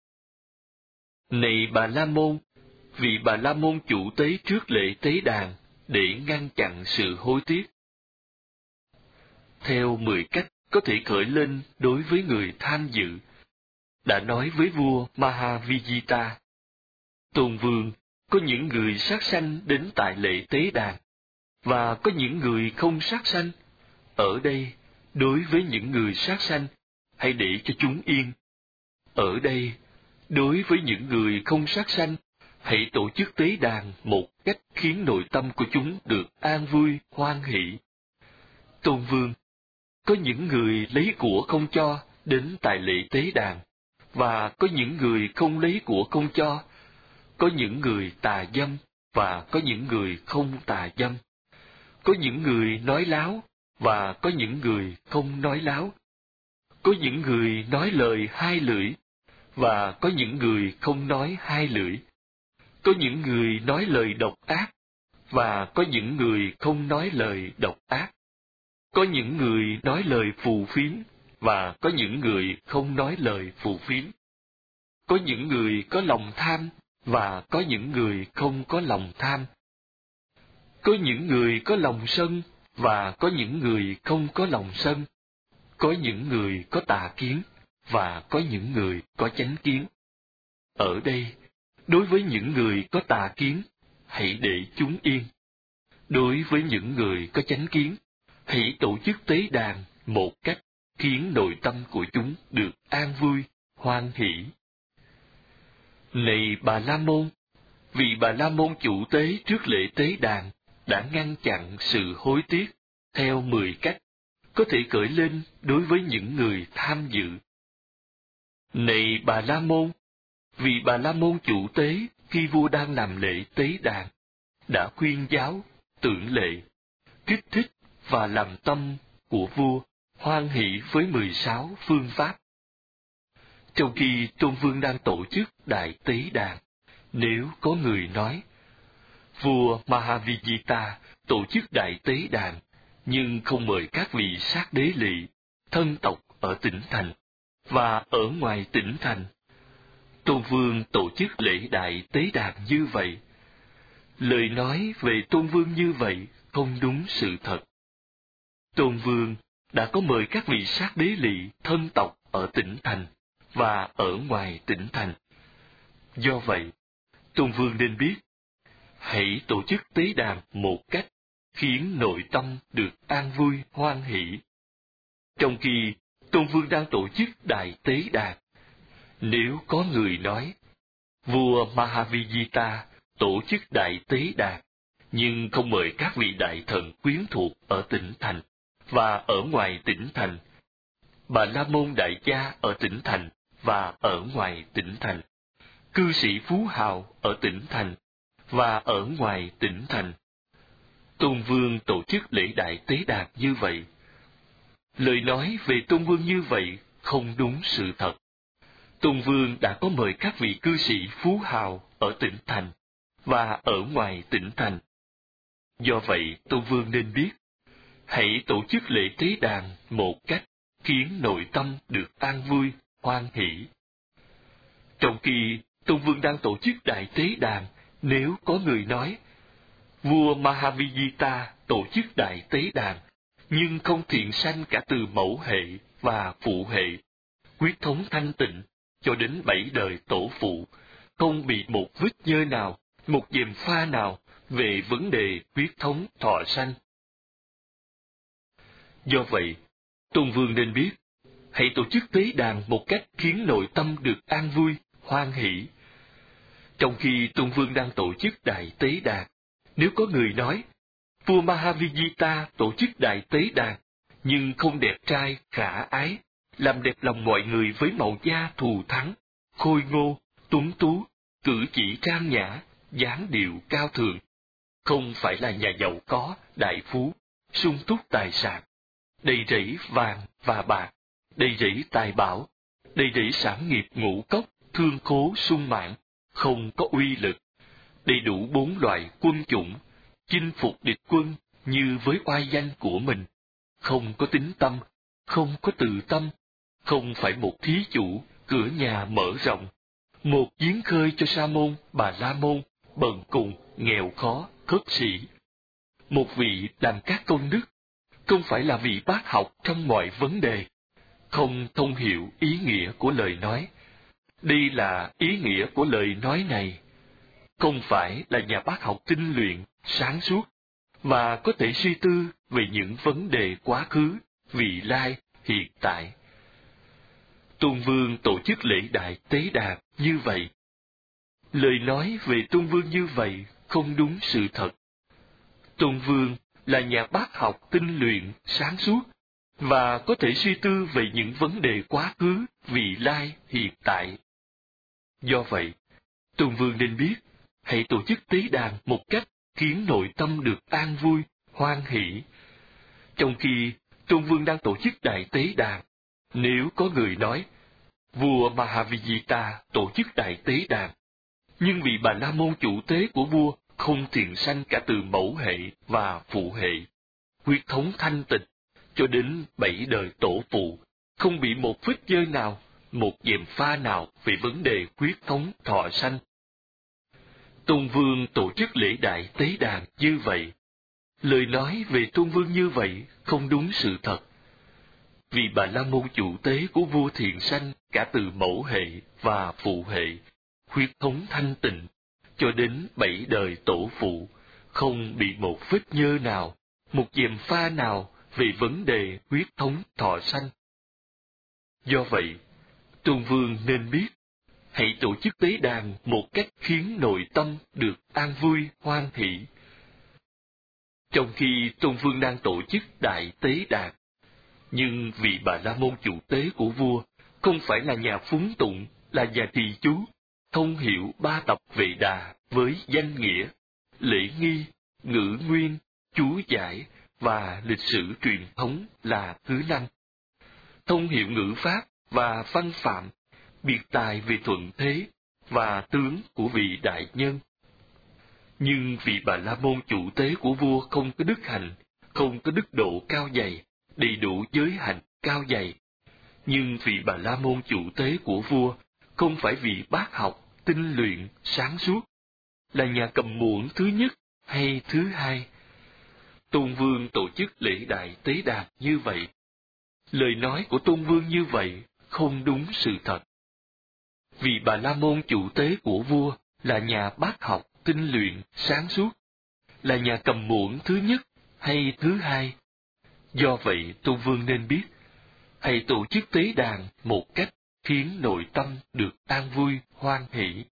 Này Bà La Môn, vị Bà La Môn chủ tế trước lễ tế đàn để ngăn chặn sự hối tiếc. Theo 10 cách có thể khởi lên đối với người tham dự, đã nói với vua Mahavijita. Tôn Vương, có những người sát sanh đến tại lễ tế đàn, và có những người không sát sanh. Ở đây, đối với những người sát sanh, hãy để cho chúng yên. Ở đây, đối với những người không sát sanh, hãy tổ chức tế đàn một cách khiến nội tâm của chúng được an vui, hoan hỷ. Tôn Vương, có những người lấy của không cho đến tại lễ tế đàn, và có những người không lấy của không cho. Có những người tà dâm, và có những người không tà dâm. Có những người nói láo, và có những người không nói láo. Có những người nói lời hai lưỡi, và có những người không nói hai lưỡi. Có những người nói lời độc ác, và có những người không nói lời độc ác. Có những người nói lời phù phiếm, và có những người không nói lời phù phiếm. Có những người có lòng tham, và có những người không có lòng tham. Có những người có lòng sân, và có những người không có lòng sân. Có những người có tà kiến, và có những người có chánh kiến. Ở đây, đối với những người có tà kiến, hãy để chúng yên. Đối với những người có chánh kiến, hãy tổ chức tế đàn một cách khiến nội tâm của chúng được an vui, hoan hỷ. Này Bà La Môn, vị Bà La Môn chủ tế trước lễ tế đàn đã ngăn chặn sự hối tiếc theo 10 cách có thể khởi lên đối với những người tham dự. Này Bà La Môn, vị Bà La Môn chủ tế khi vua đang làm lễ tế đàn đã khuyên giáo, tưởng lệ, kích thích và làm tâm của vua hoan hỷ với 16 phương pháp. Trong khi Tôn Vương đang tổ chức đại tế đàn, nếu có người nói, vua Mahavijita tổ chức đại tế đàn, nhưng không mời các vị sát đế lỵ, thân tộc ở tỉnh thành, và ở ngoài tỉnh thành. Tôn Vương tổ chức lễ đại tế đàn như vậy. Lời nói về Tôn Vương như vậy không đúng sự thật. Tôn Vương đã có mời các vị sát đế lỵ, thân tộc ở tỉnh thành, và ở ngoài tỉnh thành. Do vậy, Tôn Vương nên biết, hãy tổ chức tế đàn một cách khiến nội tâm được an vui, hoan hỷ. Trong khi Tôn Vương đang tổ chức đại tế đàn, nếu có người nói, vua Mahavijita tổ chức đại tế đàn, nhưng không mời các vị đại thần quyến thuộc ở tỉnh thành, và ở ngoài tỉnh thành, Bà La Môn đại gia ở tỉnh thành, và ở ngoài tỉnh thành, cư sĩ phú hào ở tỉnh thành, và ở ngoài tỉnh thành. Tôn Vương tổ chức lễ đại tế đàn như vậy. Lời nói về Tôn Vương như vậy không đúng sự thật. Tôn Vương đã có mời các vị cư sĩ phú hào ở tỉnh thành, và ở ngoài tỉnh thành. Do vậy, Tôn Vương nên biết, hãy tổ chức lễ tế đàn một cách khiến nội tâm được an vui, hoan hỷ. Trong khi Tôn Vương đang tổ chức đại tế đàn, nếu có người nói, vua Mahavijita tổ chức đại tế đàn, nhưng không thiện sanh cả từ mẫu hệ và phụ hệ, huyết thống thanh tịnh, cho đến 7 đời tổ phụ, không bị một vết nhơ nào, một gièm pha nào về vấn đề huyết thống thọ sanh. Do vậy, Tôn Vương nên biết, hãy tổ chức tế đàn một cách khiến nội tâm được an vui, hoan hỷ. Trong khi Tôn Vương đang tổ chức đại tế đàn, nếu có người nói, vua Mahavijita tổ chức đại tế đàn, nhưng không đẹp trai, khả ái, làm đẹp lòng mọi người với màu da thù thắng, khôi ngô, tuấn tú, cử chỉ trang nhã, dáng điệu cao thượng, không phải là nhà giàu có, đại phú, sung túc tài sản, đầy rẫy vàng và bạc, đầy rẫy tài bảo, đầy rẫy sản nghiệp ngũ cốc, thương khố sung mãn, không có uy lực, đầy đủ 4 loại quân chủng, chinh phục địch quân như với oai danh của mình, không có tín tâm, không có từ tâm, không phải một thí chủ, cửa nhà mở rộng, một giếng khơi cho Sa môn, Bà La môn, bần cùng, nghèo khó, khất sĩ. Một vị làm các công đức, không phải là vị bác học trong mọi vấn đề, không thông hiểu ý nghĩa của lời nói. Đây là ý nghĩa của lời nói này. Không phải là nhà bác học tinh luyện, sáng suốt, mà có thể suy tư về những vấn đề quá khứ, vị lai, hiện tại. Tôn Vương tổ chức lễ đại tế đàn như vậy. Lời nói về Tôn Vương như vậy không đúng sự thật. Tôn Vương là nhà bác học tinh luyện, sáng suốt, và có thể suy tư về những vấn đề quá khứ, vị lai, hiện tại. Do vậy, Tôn Vương nên biết, hãy tổ chức tế đàn một cách khiến nội tâm được an vui, hoan hỷ. Trong khi Tôn Vương đang tổ chức đại tế đàn, nếu có người nói, vua Mahavijita tổ chức đại tế đàn, nhưng vị Bà La môn chủ tế của vua không thiện sanh cả từ mẫu hệ và phụ hệ, huyết thống thanh tịnh, cho đến 7 đời tổ phụ, không bị một vết dơ nào, một gièm pha nào về vấn đề huyết thống thọ sanh. Tôn Vương tổ chức lễ đại tế đàn như vậy. Lời nói về Tôn Vương như vậy không đúng sự thật. Vì Bà La môn chủ tế của vua thiện sanh cả từ mẫu hệ và phụ hệ, huyết thống thanh tịnh, cho đến 7 đời tổ phụ, không bị một vết nhơ nào, một gièm pha nào về vấn đề huyết thống thọ sanh. Do vậy, Tôn Vương nên biết, hãy tổ chức tế đàn một cách khiến nội tâm được an vui, hoan hỷ. Trong khi Tôn Vương đang tổ chức đại tế đàn, nhưng vị Bà La môn chủ tế của vua không phải là nhà phúng tụng, là nhà trì chú, thông hiểu 3 tập Vệ Đà với danh nghĩa, lễ nghi, ngữ nguyên, chú giải và lịch sử truyền thống là thứ 5. Thông hiểu ngữ pháp và văn phạm, biệt tài về thuận thế và tướng của vị đại nhân. Nhưng vị Bà La môn chủ tế của vua không có đức hạnh, không có đức độ cao dày, đầy đủ giới hạnh cao dày. Nhưng vị Bà La môn chủ tế của vua không phải vị bác học, tinh luyện, sáng suốt, là nhà cầm muỗng thứ nhất hay thứ hai. Tôn Vương tổ chức lễ đại tế đàn như vậy. Lời nói của Tôn Vương như vậy không đúng sự thật. Vì Bà La môn chủ tế của vua là nhà bác học, tinh luyện, sáng suốt, là nhà cầm muỗng thứ nhất hay thứ hai. Do vậy Tôn Vương nên biết, hãy tổ chức tế đàn một cách khiến nội tâm được an vui, hoan hỷ.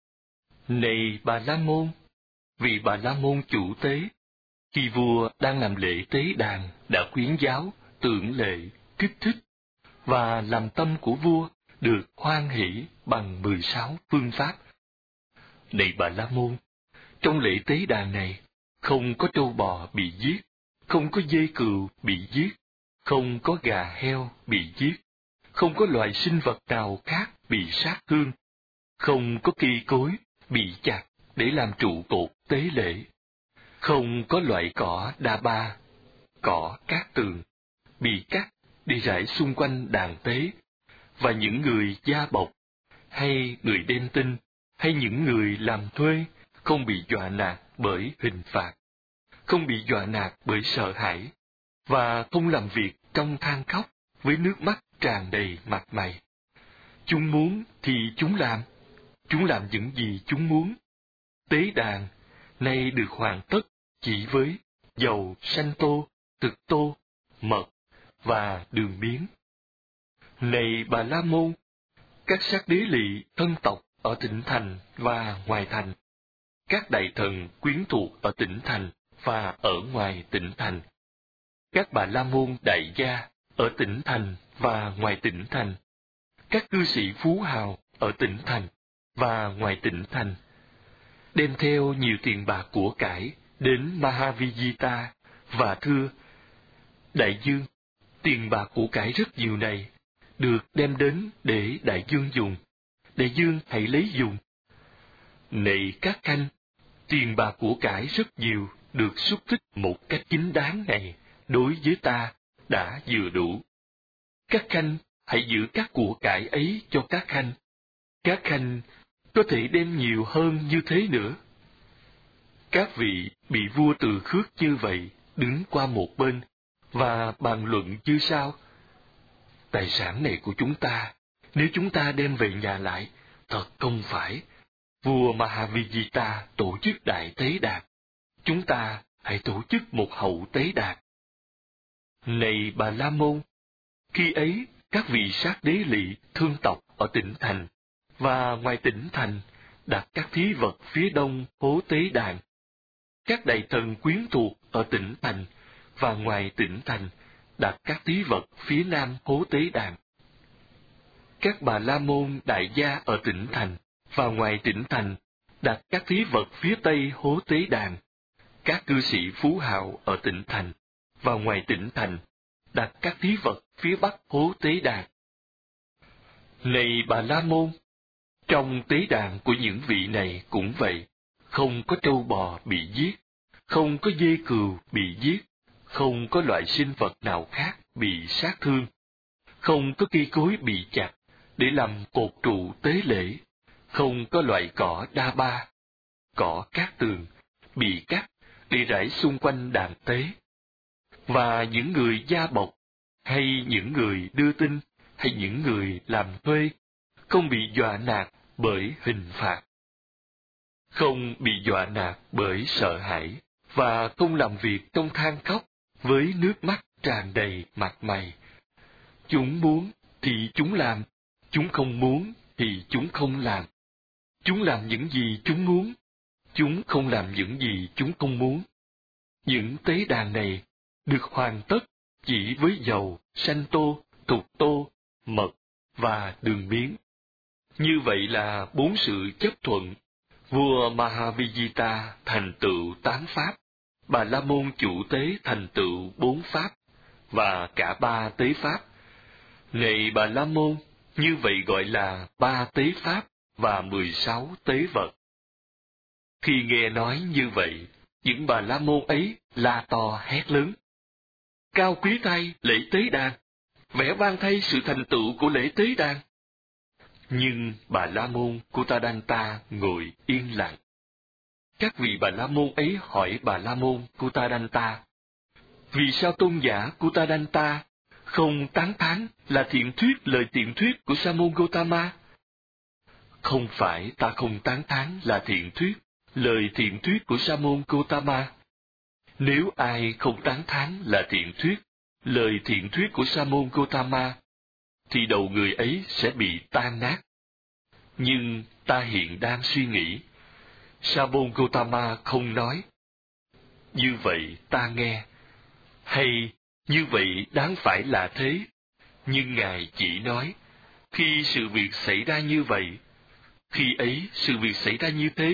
Này Bà La môn, vì Bà La môn chủ tế, khi vua đang làm lễ tế đàn đã khuyến giáo, tưởng lệ, kích thích, và làm tâm của vua được hoan hỷ bằng 16 phương pháp. Này Bà La môn, trong lễ tế đàn này, không có trâu bò bị giết, không có dê cừu bị giết, không có gà heo bị giết, không có loài sinh vật nào khác bị sát thương, không có cây cối bị chặt để làm trụ cột tế lễ, không có loại cỏ đa ba, cỏ cát tường, bị cắt đi rải xung quanh đàn tế, và những người gia bộc, hay người đem tin, hay những người làm thuê không bị dọa nạt bởi hình phạt, không bị dọa nạt bởi sợ hãi, và không làm việc trong than khóc với nước mắt tràn đầy mặt mày. Chúng muốn thì chúng làm những gì chúng muốn. Tế đàn nay được hoàn tất chỉ với dầu sanh tô, thực tô, mật và đường miếng. Này Bà La Môn, các sắc đế lỵ thân tộc ở tỉnh thành và ngoài thành, các đại thần quyến thuộc ở tỉnh thành và ở ngoài tỉnh thành, các Bà La Môn đại gia ở tỉnh thành và ngoài tỉnh thành, các cư sĩ phú hào ở tỉnh thành và ngoài tỉnh thành, đem theo nhiều tiền bạc của cải đến Mahavijita và thưa: Đại dương, tiền bạc của cải rất nhiều này được đem đến để đại dương dùng. Đại dương hãy lấy dùng. Này các khanh, tiền bạc của cải rất nhiều được xúc tích một cách chính đáng này đối với ta đã vừa đủ. Các khanh hãy giữ các của cải ấy cho các khanh. Các khanh có thể đem nhiều hơn như thế nữa. Các vị bị vua từ khước như vậy đứng qua một bên và bàn luận như sau: Tài sản này của chúng ta, nếu chúng ta đem về nhà lại, thật không phải. Vua Mahavijita tổ chức đại tế đàn, chúng ta hãy tổ chức một hậu tế đàn. Này Bà La Môn, khi ấy các vị sát đế lỵ thương tộc ở tỉnh thành và ngoài tỉnh thành đặt các thí vật phía đông hố tế đàn. Các đại thần quyến thuộc ở tỉnh thành và ngoài tỉnh thành đặt các thí vật phía nam hố tế đàn. Các Bà La Môn đại gia ở tỉnh thành và ngoài tỉnh thành đặt các thí vật phía tây hố tế đàn. Các cư sĩ phú hào ở tỉnh thành và ngoài tỉnh thành đặt các thí vật phía bắc hố tế đàn. Này Bà La Môn, trong tế đàn của những vị này cũng vậy, không có trâu bò bị giết, không có dê cừu bị giết, không có loại sinh vật nào khác bị sát thương, không có cây cối bị chặt để làm cột trụ tế lễ, không có loại cỏ đa ba, cỏ cát tường bị cắt để rải xung quanh đàn tế. Và những người gia bộc, hay những người đưa tin, hay những người làm thuê, không bị dọa nạt bởi hình phạt, không bị dọa nạt bởi sợ hãi, và không làm việc trong than khóc với nước mắt tràn đầy mặt mày. Chúng muốn thì chúng làm, chúng không muốn thì chúng không làm. Chúng làm những gì chúng muốn, chúng không làm những gì chúng không muốn. Những tế đàn này được hoàn tất chỉ với dầu, sanh tô, thục tô, mật và đường miếng. Như vậy là 4 sự chấp thuận. Vua Mahavijita thành tựu 8 pháp, Bà La Môn chủ tế thành tựu 4 pháp, và cả 3 tế pháp. Này Bà La Môn, như vậy gọi là 3 tế pháp và 16 tế vật. Khi nghe nói như vậy, những Bà La Môn ấy la to hét lớn: Cao quý thay lễ tế đàn, vẻ vang thay sự thành tựu của lễ tế đàn. Nhưng Bà La Môn Kuttadanta ngồi yên lặng. Các vị Bà La Môn ấy hỏi Bà La Môn Kuttadanta: Vì sao tôn giả Kuttadanta không tán thán là thiện thuyết lời thiện thuyết của Sa môn Gotama? Không phải ta không tán thán là thiện thuyết lời thiện thuyết của Sa môn Gotama. Nếu ai không tán thán là thiện thuyết lời thiện thuyết của Sa môn Gotama, thì đầu người ấy sẽ bị tan nát. Nhưng ta hiện đang suy nghĩ, Sa môn Gotama không nói. Như vậy ta nghe, hay như vậy đáng phải là thế, nhưng Ngài chỉ nói, khi sự việc xảy ra như vậy, khi ấy sự việc xảy ra như thế,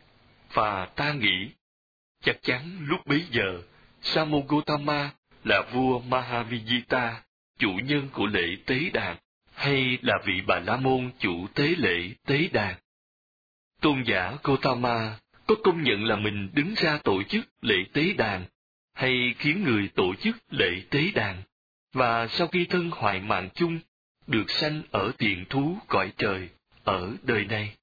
và ta nghĩ, chắc chắn lúc bấy giờ, Sa môn Gotama là vua Mahavijita, chủ nhân của lễ tế đàn, hay là vị Bà La Môn chủ tế lễ tế đàn. Tôn giả Gotama có công nhận là mình đứng ra tổ chức lễ tế đàn, hay khiến người tổ chức lễ tế đàn, và sau khi thân hoại mạng chung, được sanh ở thiện thú cõi trời, ở đời này.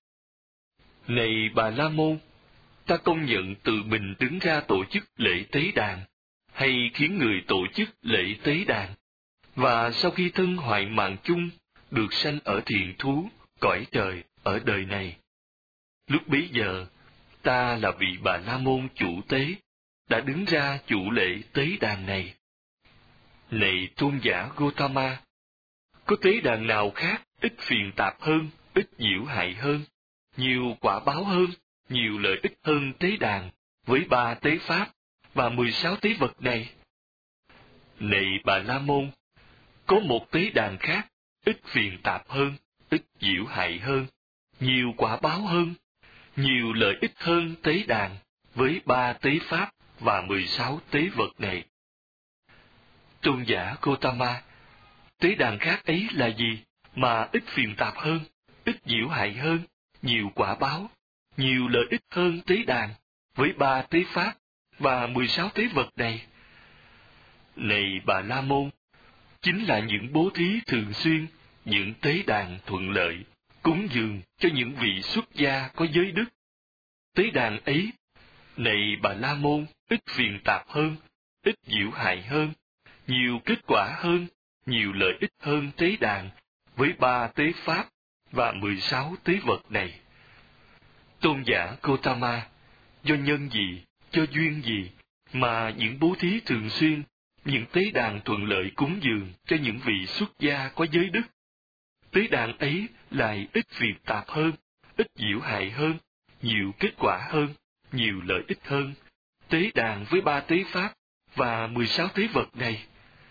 Này Bà La Môn, ta công nhận tự mình đứng ra tổ chức lễ tế đàn, hay khiến người tổ chức lễ tế đàn, và sau khi thân hoại mạng chung, được sanh ở thiện thú, cõi trời ở đời này. Lúc bấy giờ, ta là vị Bà La Môn chủ tế, đã đứng ra chủ lễ tế đàn này. Này tôn giả Gotama, có tế đàn nào khác ít phiền tạp hơn, ít nhiễu hại hơn, nhiều quả báo hơn, nhiều lợi ích hơn tế đàn với 3 tế pháp và 16 tế vật này? Này Bà La Môn, có một tế đàn khác ít phiền tạp hơn, ít nhiễu hại hơn, nhiều quả báo hơn, nhiều lợi ích hơn tế đàn với 3 tế pháp và 16 tế vật này. Tôn giả Gotama, tế đàn khác ấy là gì mà ít phiền tạp hơn, ít nhiễu hại hơn, nhiều quả báo, nhiều lợi ích hơn tế đàn với 3 tế pháp và 16 tế vật này? Này Bà La Môn, chính là những bố thí thường xuyên, những tế đàn thuận lợi, cúng dường cho những vị xuất gia có giới đức. Tế đàn ấy, này Bà La Môn, ít phiền tạp hơn, ít nhiễu hại hơn, nhiều kết quả hơn, nhiều lợi ích hơn tế đàn với 3 tế pháp và 16 tế vật này. Tôn giả Gotama, do nhân gì, do duyên gì mà những bố thí thường xuyên, những tế đàn thuận lợi cúng dường cho những vị xuất gia có giới đức, tế đàn ấy lại ít phiền tạp hơn, ít nhiễu hại hơn, nhiều kết quả hơn, nhiều lợi ích hơn tế đàn với 3 tế pháp và 16 tế vật này?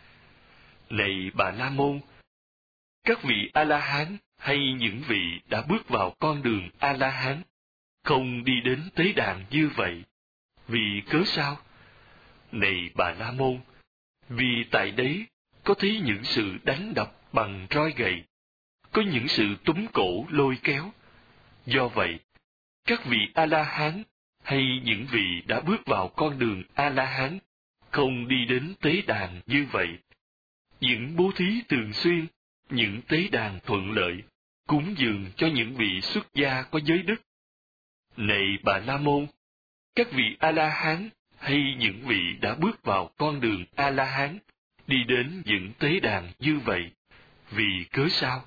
Này Bà La Môn, các vị A-la-hán hay những vị đã bước vào con đường A-la-hán không đi đến tế đàn như vậy. Vì cớ sao? Này Bà La Môn, vì tại đấy có thấy những sự đánh đập bằng roi gậy, có những sự túm cổ lôi kéo. Do vậy, các vị A-la-hán hay những vị đã bước vào con đường A-la-hán không đi đến tế đàn như vậy. Những bố thí thường xuyên, những tế đàn thuận lợi, cúng dường cho những vị xuất gia có giới đức. Này Bà La Môn, các vị A-la-hán hay những vị đã bước vào con đường A-la-hán đi đến những tế đàn như vậy. Vì cớ sao?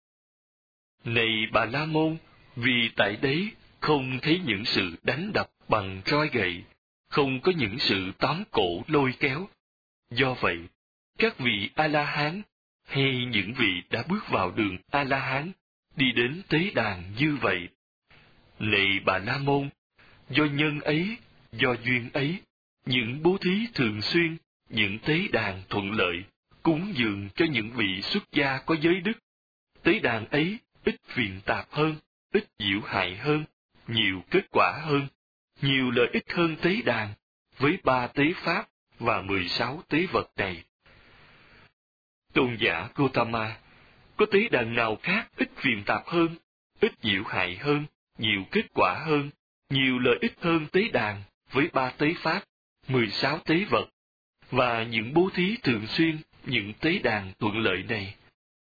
Này Bà La Môn, vì tại đấy không thấy những sự đánh đập bằng roi gậy, không có những sự tóm cổ lôi kéo. Do vậy, các vị A-la-hán hay những vị đã bước vào đường A-la-hán đi đến tế đàn như vậy. Này Bà La Môn, do nhân ấy, do duyên ấy, những bố thí thường xuyên, những tế đàn thuận lợi, cúng dường cho những vị xuất gia có giới đức, tế đàn ấy ít phiền tạp hơn, ít nhiễu hại hơn, nhiều kết quả hơn, nhiều lợi ích hơn tế đàn với 3 tế pháp và 16 tế vật này. Tôn giả Gotama, có tế đàn nào khác ít phiền tạp hơn, ít nhiễu hại hơn, nhiều kết quả hơn, nhiều lợi ích hơn tế đàn với 3 tế pháp, 16 tế vật và những bố thí thường xuyên, những tế đàn thuận lợi này?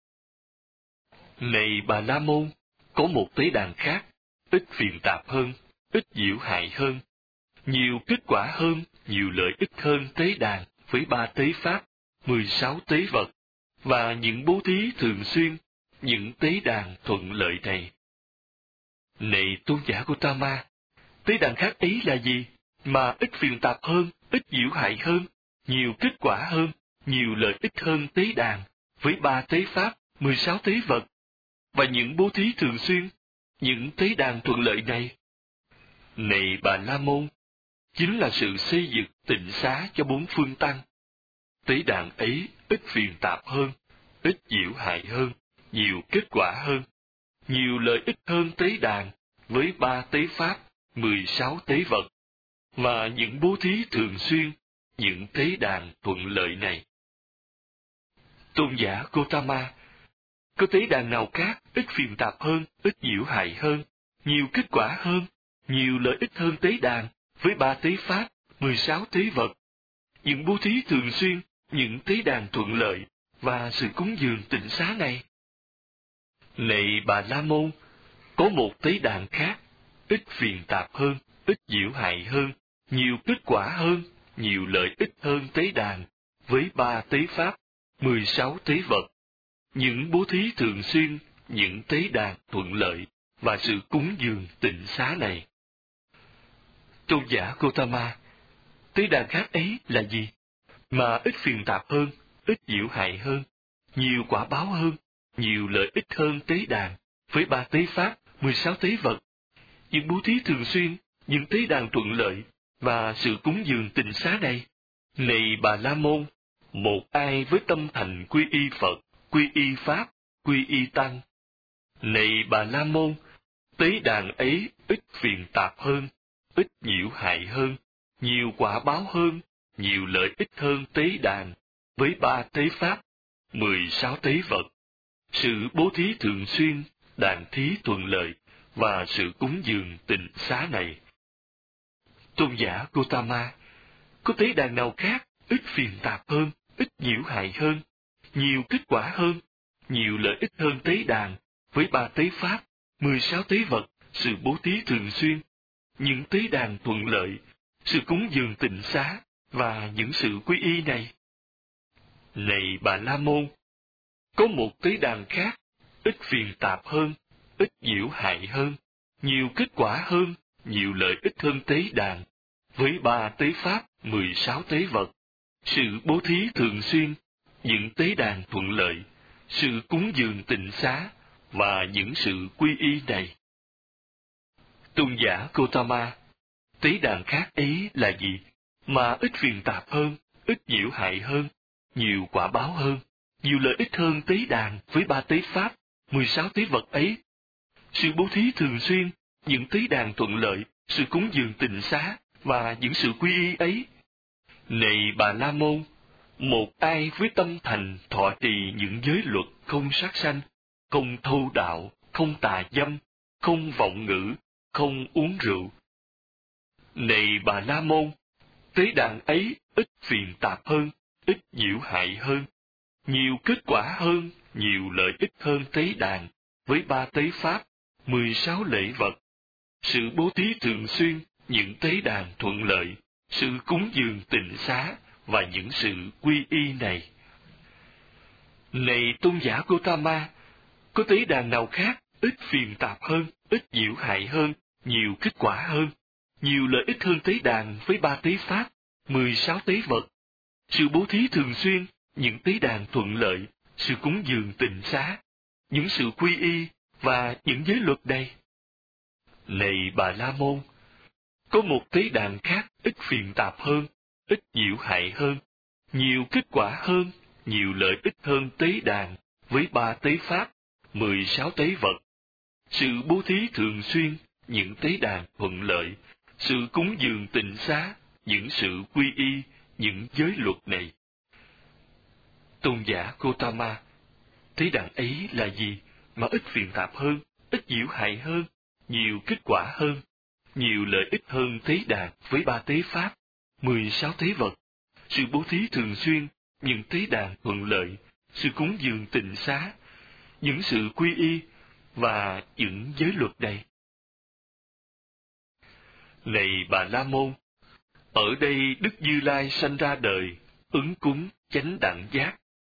Này Bà La Môn, có một tế đàn khác ít phiền tạp hơn, ít nhiễu hại hơn, nhiều kết quả hơn, nhiều lợi ích hơn tế đàn với 3 tế pháp, 16 tế vật và những bố thí thường xuyên, những tế đàn thuận lợi này. Này tôn giả Gotama, tế đàn khác ấy là gì mà ít phiền tạp hơn, ít nhiễu hại hơn, nhiều kết quả hơn, nhiều lợi ích hơn tế đàn với 3 tế pháp, 16 tế vật và những bố thí thường xuyên, những tế đàn thuận lợi này? Này Bà La Môn, chính là sự xây dựng tịnh xá cho 4 phương tăng. Tế đàn ấy ít phiền tạp hơn, ít nhiễu hại hơn, nhiều kết quả hơn, nhiều lợi ích hơn tế đàn với 3 tế pháp, 16 tế vật và những bố thí thường xuyên, những tế đàn thuận lợi này. Tôn giả Gotama, có tế đàn nào khác ít phiền tạp hơn, ít nhiễu hại hơn, nhiều kết quả hơn, nhiều lợi ích hơn tế đàn với 3 tế pháp, 16 tế vật, những bố thí thường xuyên, những tế đàn thuận lợi và sự cúng dường tịnh xá này? Này Bà La Môn, có một tế đàn khác ít phiền tạp hơn, ít nhiễu hại hơn, nhiều kết quả hơn, nhiều lợi ích hơn tế đàn với 3 tế pháp, 16 tế vật những bố thí thường xuyên, những tế đàn thuận lợi và sự cúng dường tịnh xá này. Tôn giả Gotama, tế đàn khác ấy là gì? Mà ít phiền tạp hơn, ít nhiễu hại hơn, nhiều quả báo hơn, nhiều lợi ích hơn tế đàn, với 3 tế pháp, 16 tế vật. Những bố thí thường xuyên, những tế đàn thuận lợi và sự cúng dường tịnh xá này. Này Bà La Môn, một ai với tâm thành quy y Phật, quy y Pháp, quy y Tăng. Này Bà La Môn, tế đàn ấy ít phiền tạp hơn, ít nhiễu hại hơn, nhiều quả báo hơn, nhiều lợi ích hơn tế đàn, với 3 tế pháp, 16 tế vật. Sự bố thí thường xuyên, đàn thí thuận lợi và sự cúng dường tịnh xá này. Tôn giả Gotama, có tế đàn nào khác ít phiền tạp hơn, ít nhiễu hại hơn, nhiều kết quả hơn, nhiều lợi ích hơn tế đàn, với 3 tế pháp, 16 tế vật, sự bố thí thường xuyên, những tế đàn thuận lợi, sự cúng dường tịnh xá và những sự quy y này? Này Bà La Môn, có một tế đàn khác ít phiền tạp hơn, ít nhiễu hại hơn, nhiều kết quả hơn, nhiều lợi ích hơn tế đàn, với 3 tế pháp, 16 tế vật, sự bố thí thường xuyên, những tế đàn thuận lợi, sự cúng dường tịnh xá và những sự quy y này. Tôn giả Gotama, tế đàn khác ấy là gì? Mà ít phiền tạp hơn, ít nhiễu hại hơn, nhiều quả báo hơn, nhiều lợi ích hơn tế đàn với 3 tế pháp, 16 tế vật ấy. Sự bố thí thường xuyên, những tế đàn thuận lợi, sự cúng dường tịnh xá và những sự quy y ấy. Này Bà La Môn, một ai với tâm thành thọ trì những giới luật không sát sanh, không thâu đạo, không tà dâm, không vọng ngữ, không uống rượu. Này Bà La Môn, tế đàn ấy ít phiền tạp hơn, ít nhiễu hại hơn, nhiều kết quả hơn, nhiều lợi ích hơn tế đàn, với 3 tế pháp, 16 lễ vật. Sự bố thí thường xuyên, những tế đàn thuận lợi, sự cúng dường tịnh xá và những sự quy y này. Này Tôn giả Gotama, có tế đàn nào khác ít phiền tạp hơn, ít nhiễu hại hơn, nhiều kết quả hơn, nhiều lợi ích hơn tế đàn với 3 tế pháp, 16 tế vật, sự bố thí thường xuyên, những tế đàn thuận lợi, sự cúng dường tịnh xá, những sự quy y và những giới luật này? Này Bà La Môn, có một tế đàn khác ít phiền tạp hơn, ít nhiễu hại hơn, nhiều kết quả hơn, nhiều lợi ích hơn tế đàn với 3 tế pháp, 16 tế vật, sự bố thí thường xuyên, những tế đàn thuận lợi, sự cúng dường tịnh xá, những sự quy y, những giới luật này. Tôn giả Gotama, tế đàn ấy là gì mà ít phiền tạp hơn, ít nhiễu hại hơn, nhiều kết quả hơn, nhiều lợi ích hơn tế đàn với 3 tế pháp, 16 tế vật, sự bố thí thường xuyên, những tế đàn thuận lợi, sự cúng dường tịnh xá, những sự quy y và những giới luật này? Này Bà La Môn, ở đây Đức Như Lai sanh ra đời, ứng cúng chánh đẳng giác.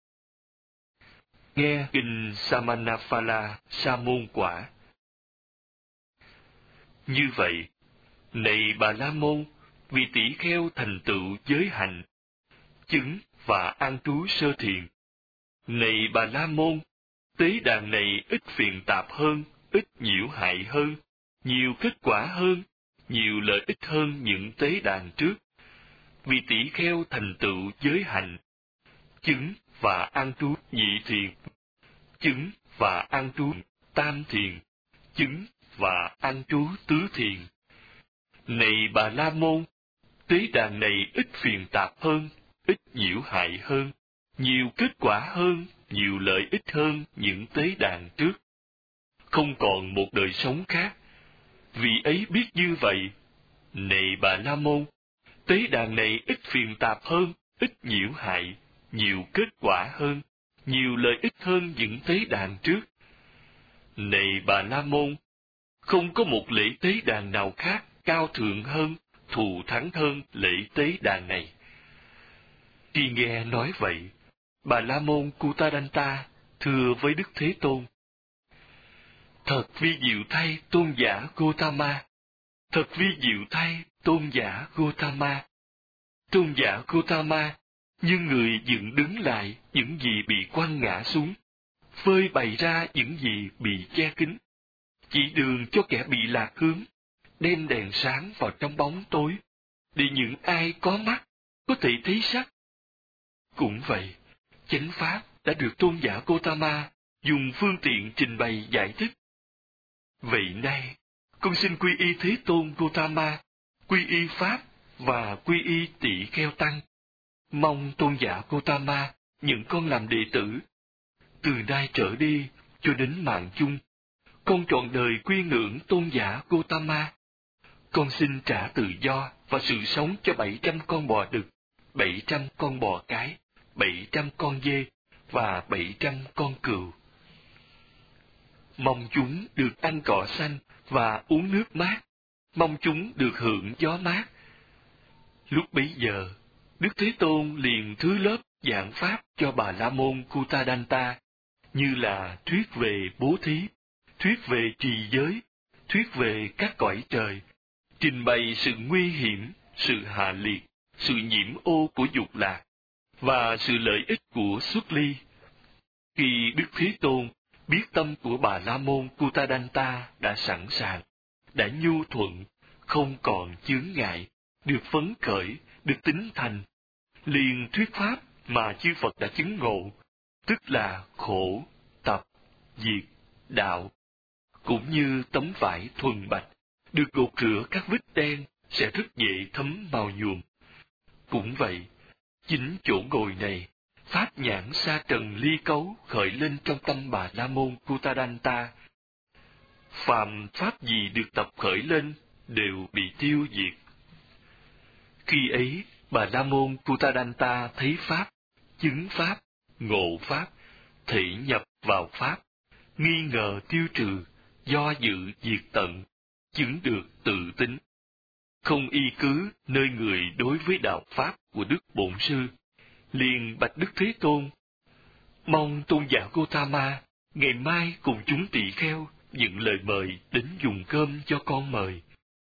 Nghe kinh Samanaphala Sa môn quả. Như vậy, này Bà La Môn, vì tỷ kheo thành tựu giới hạnh, chứng và an trú sơ thiền. Này Bà La Môn, tế đàn này ít phiền tạp hơn, ít nhiễu hại hơn, nhiều kết quả hơn, nhiều lợi ích hơn những tế đàn trước. Vì tỷ kheo thành tựu giới hạnh, chứng và an trú nhị thiền, chứng và an trú tam thiền, chứng và an trú tứ thiền. Này Bà La Môn, tế đàn này ít phiền tạp hơn, ít nhiễu hại hơn, nhiều kết quả hơn, nhiều lợi ích hơn những tế đàn trước. Không còn một đời sống khác. Vì ấy biết như vậy. Này Bà La Môn, tế đàn này ít phiền tạp hơn, ít nhiễu hại, nhiều kết quả hơn, nhiều lợi ích hơn những tế đàn trước. Này Bà La Môn, không có một lễ tế đàn nào khác cao thượng hơn, thù thắng hơn lễ tế đàn này. Khi nghe nói vậy, Bà La Môn Kutadanta thưa với Đức Thế Tôn: Thật vi diệu thay tôn giả Gotama! Thật vi diệu thay tôn giả Gotama! Tôn giả Gotama như người dựng đứng lại những gì bị quăng ngã xuống, phơi bày ra những gì bị che kín, chỉ đường cho kẻ bị lạc hướng, đem đèn sáng vào trong bóng tối, để những ai có mắt có thể thấy sắc. Cũng vậy, chánh pháp đã được tôn giả Gotama dùng phương tiện trình bày giải thích. Vậy nay, con xin quy y Thế Tôn Gotama, quy y Pháp và quy y Tỳ Kheo Tăng. Mong tôn giả Gotama nhận con làm đệ tử. Từ nay trở đi cho đến mạng chung, con trọn đời quy ngưỡng tôn giả Gotama. Con xin trả tự do và sự sống cho 700 con bò đực, 700 con bò cái, 700 con dê và 700 con cừu. Mong chúng được ăn cỏ xanh và uống nước mát, mong chúng được hưởng gió mát. Lúc bấy giờ, Đức Thế Tôn liền thứ lớp giảng pháp cho Bà La Môn Kutadanta, như là thuyết về bố thí, thuyết về trì giới, thuyết về các cõi trời, trình bày sự nguy hiểm, sự hạ liệt, sự nhiễm ô của dục lạc, và sự lợi ích của xuất ly. Khi Đức Thế Tôn biết tâm của Bà La Môn Kutadanta đã sẵn sàng, đã nhu thuận, không còn chướng ngại, được phấn khởi, được tín thành, liền thuyết pháp mà chư Phật đã chứng ngộ, tức là khổ, tập, diệt, đạo. Cũng như tấm vải thuần bạch, được gột rửa các vết đen sẽ rất dễ thấm màu nhuộm. Cũng vậy, chính chỗ ngồi này, pháp nhãn sa trần ly cấu khởi lên trong tâm Bà La Môn Kutadanta. Phàm pháp gì được tập khởi lên đều bị tiêu diệt. Khi ấy, Bà La Môn Kutadanta thấy pháp, chứng pháp, ngộ pháp, thể nhập vào pháp, nghi ngờ tiêu trừ, do dự diệt tận, chứng được tự tính. Không y cứ nơi người đối với đạo pháp của Đức Bổn Sư, liền bạch Đức Thế Tôn: Mong tôn giả Gotama ngày mai cùng chúng tỳ kheo dựng lời mời đến dùng cơm cho con mời.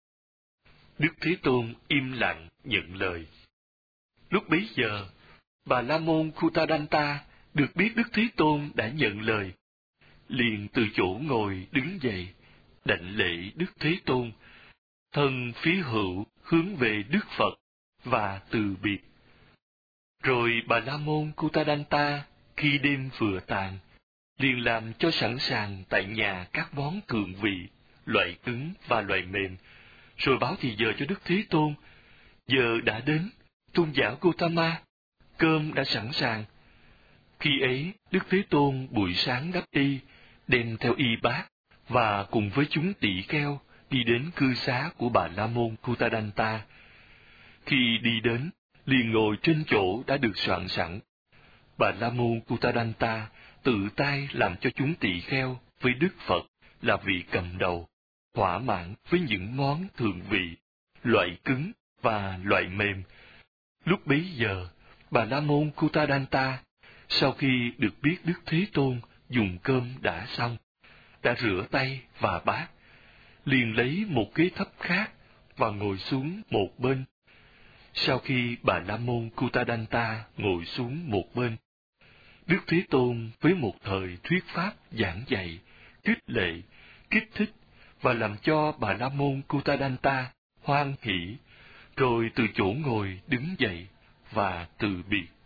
Đức Thế Tôn im lặng nhận lời. Lúc bấy giờ, Bà La Môn Kutadanta được biết Đức Thế Tôn đã nhận lời, liền từ chỗ ngồi đứng dậy, đảnh lễ Đức Thế Tôn, thân phía hữu hướng về Đức Phật và từ biệt. Rồi Bà La Môn Kutadanta khi đêm vừa tàn, liền làm cho sẵn sàng tại nhà các món thượng vị, loại cứng và loại mềm, rồi báo thì giờ cho Đức Thế Tôn. Giờ đã đến, tôn giả Gotama, cơm đã sẵn sàng. Khi ấy, Đức Thế Tôn buổi sáng đắp y, đem theo y bát, và cùng với chúng tỳ kheo đi đến cư xá của Bà La Môn Kutadanta. Khi đi đến, liền ngồi trên chỗ đã được soạn sẵn. Bà La Môn Kutadanta tự tay làm cho chúng tỳ kheo với Đức Phật là vị cầm đầu, thỏa mãn với những món thượng vị, loại cứng và loại mềm. Lúc bấy giờ, Bà La Môn Kutadanta, sau khi được biết Đức Thế Tôn dùng cơm đã xong, đã rửa tay và bát, liền lấy một ghế thấp khác và ngồi xuống một bên. Sau khi Bà La Môn Kutadanta ngồi xuống một bên, Đức Thế Tôn với một thời thuyết pháp giảng dạy, khích lệ, kích thích và làm cho Bà La Môn Kutadanta hoan hỷ, rồi từ chỗ ngồi đứng dậy và từ biệt.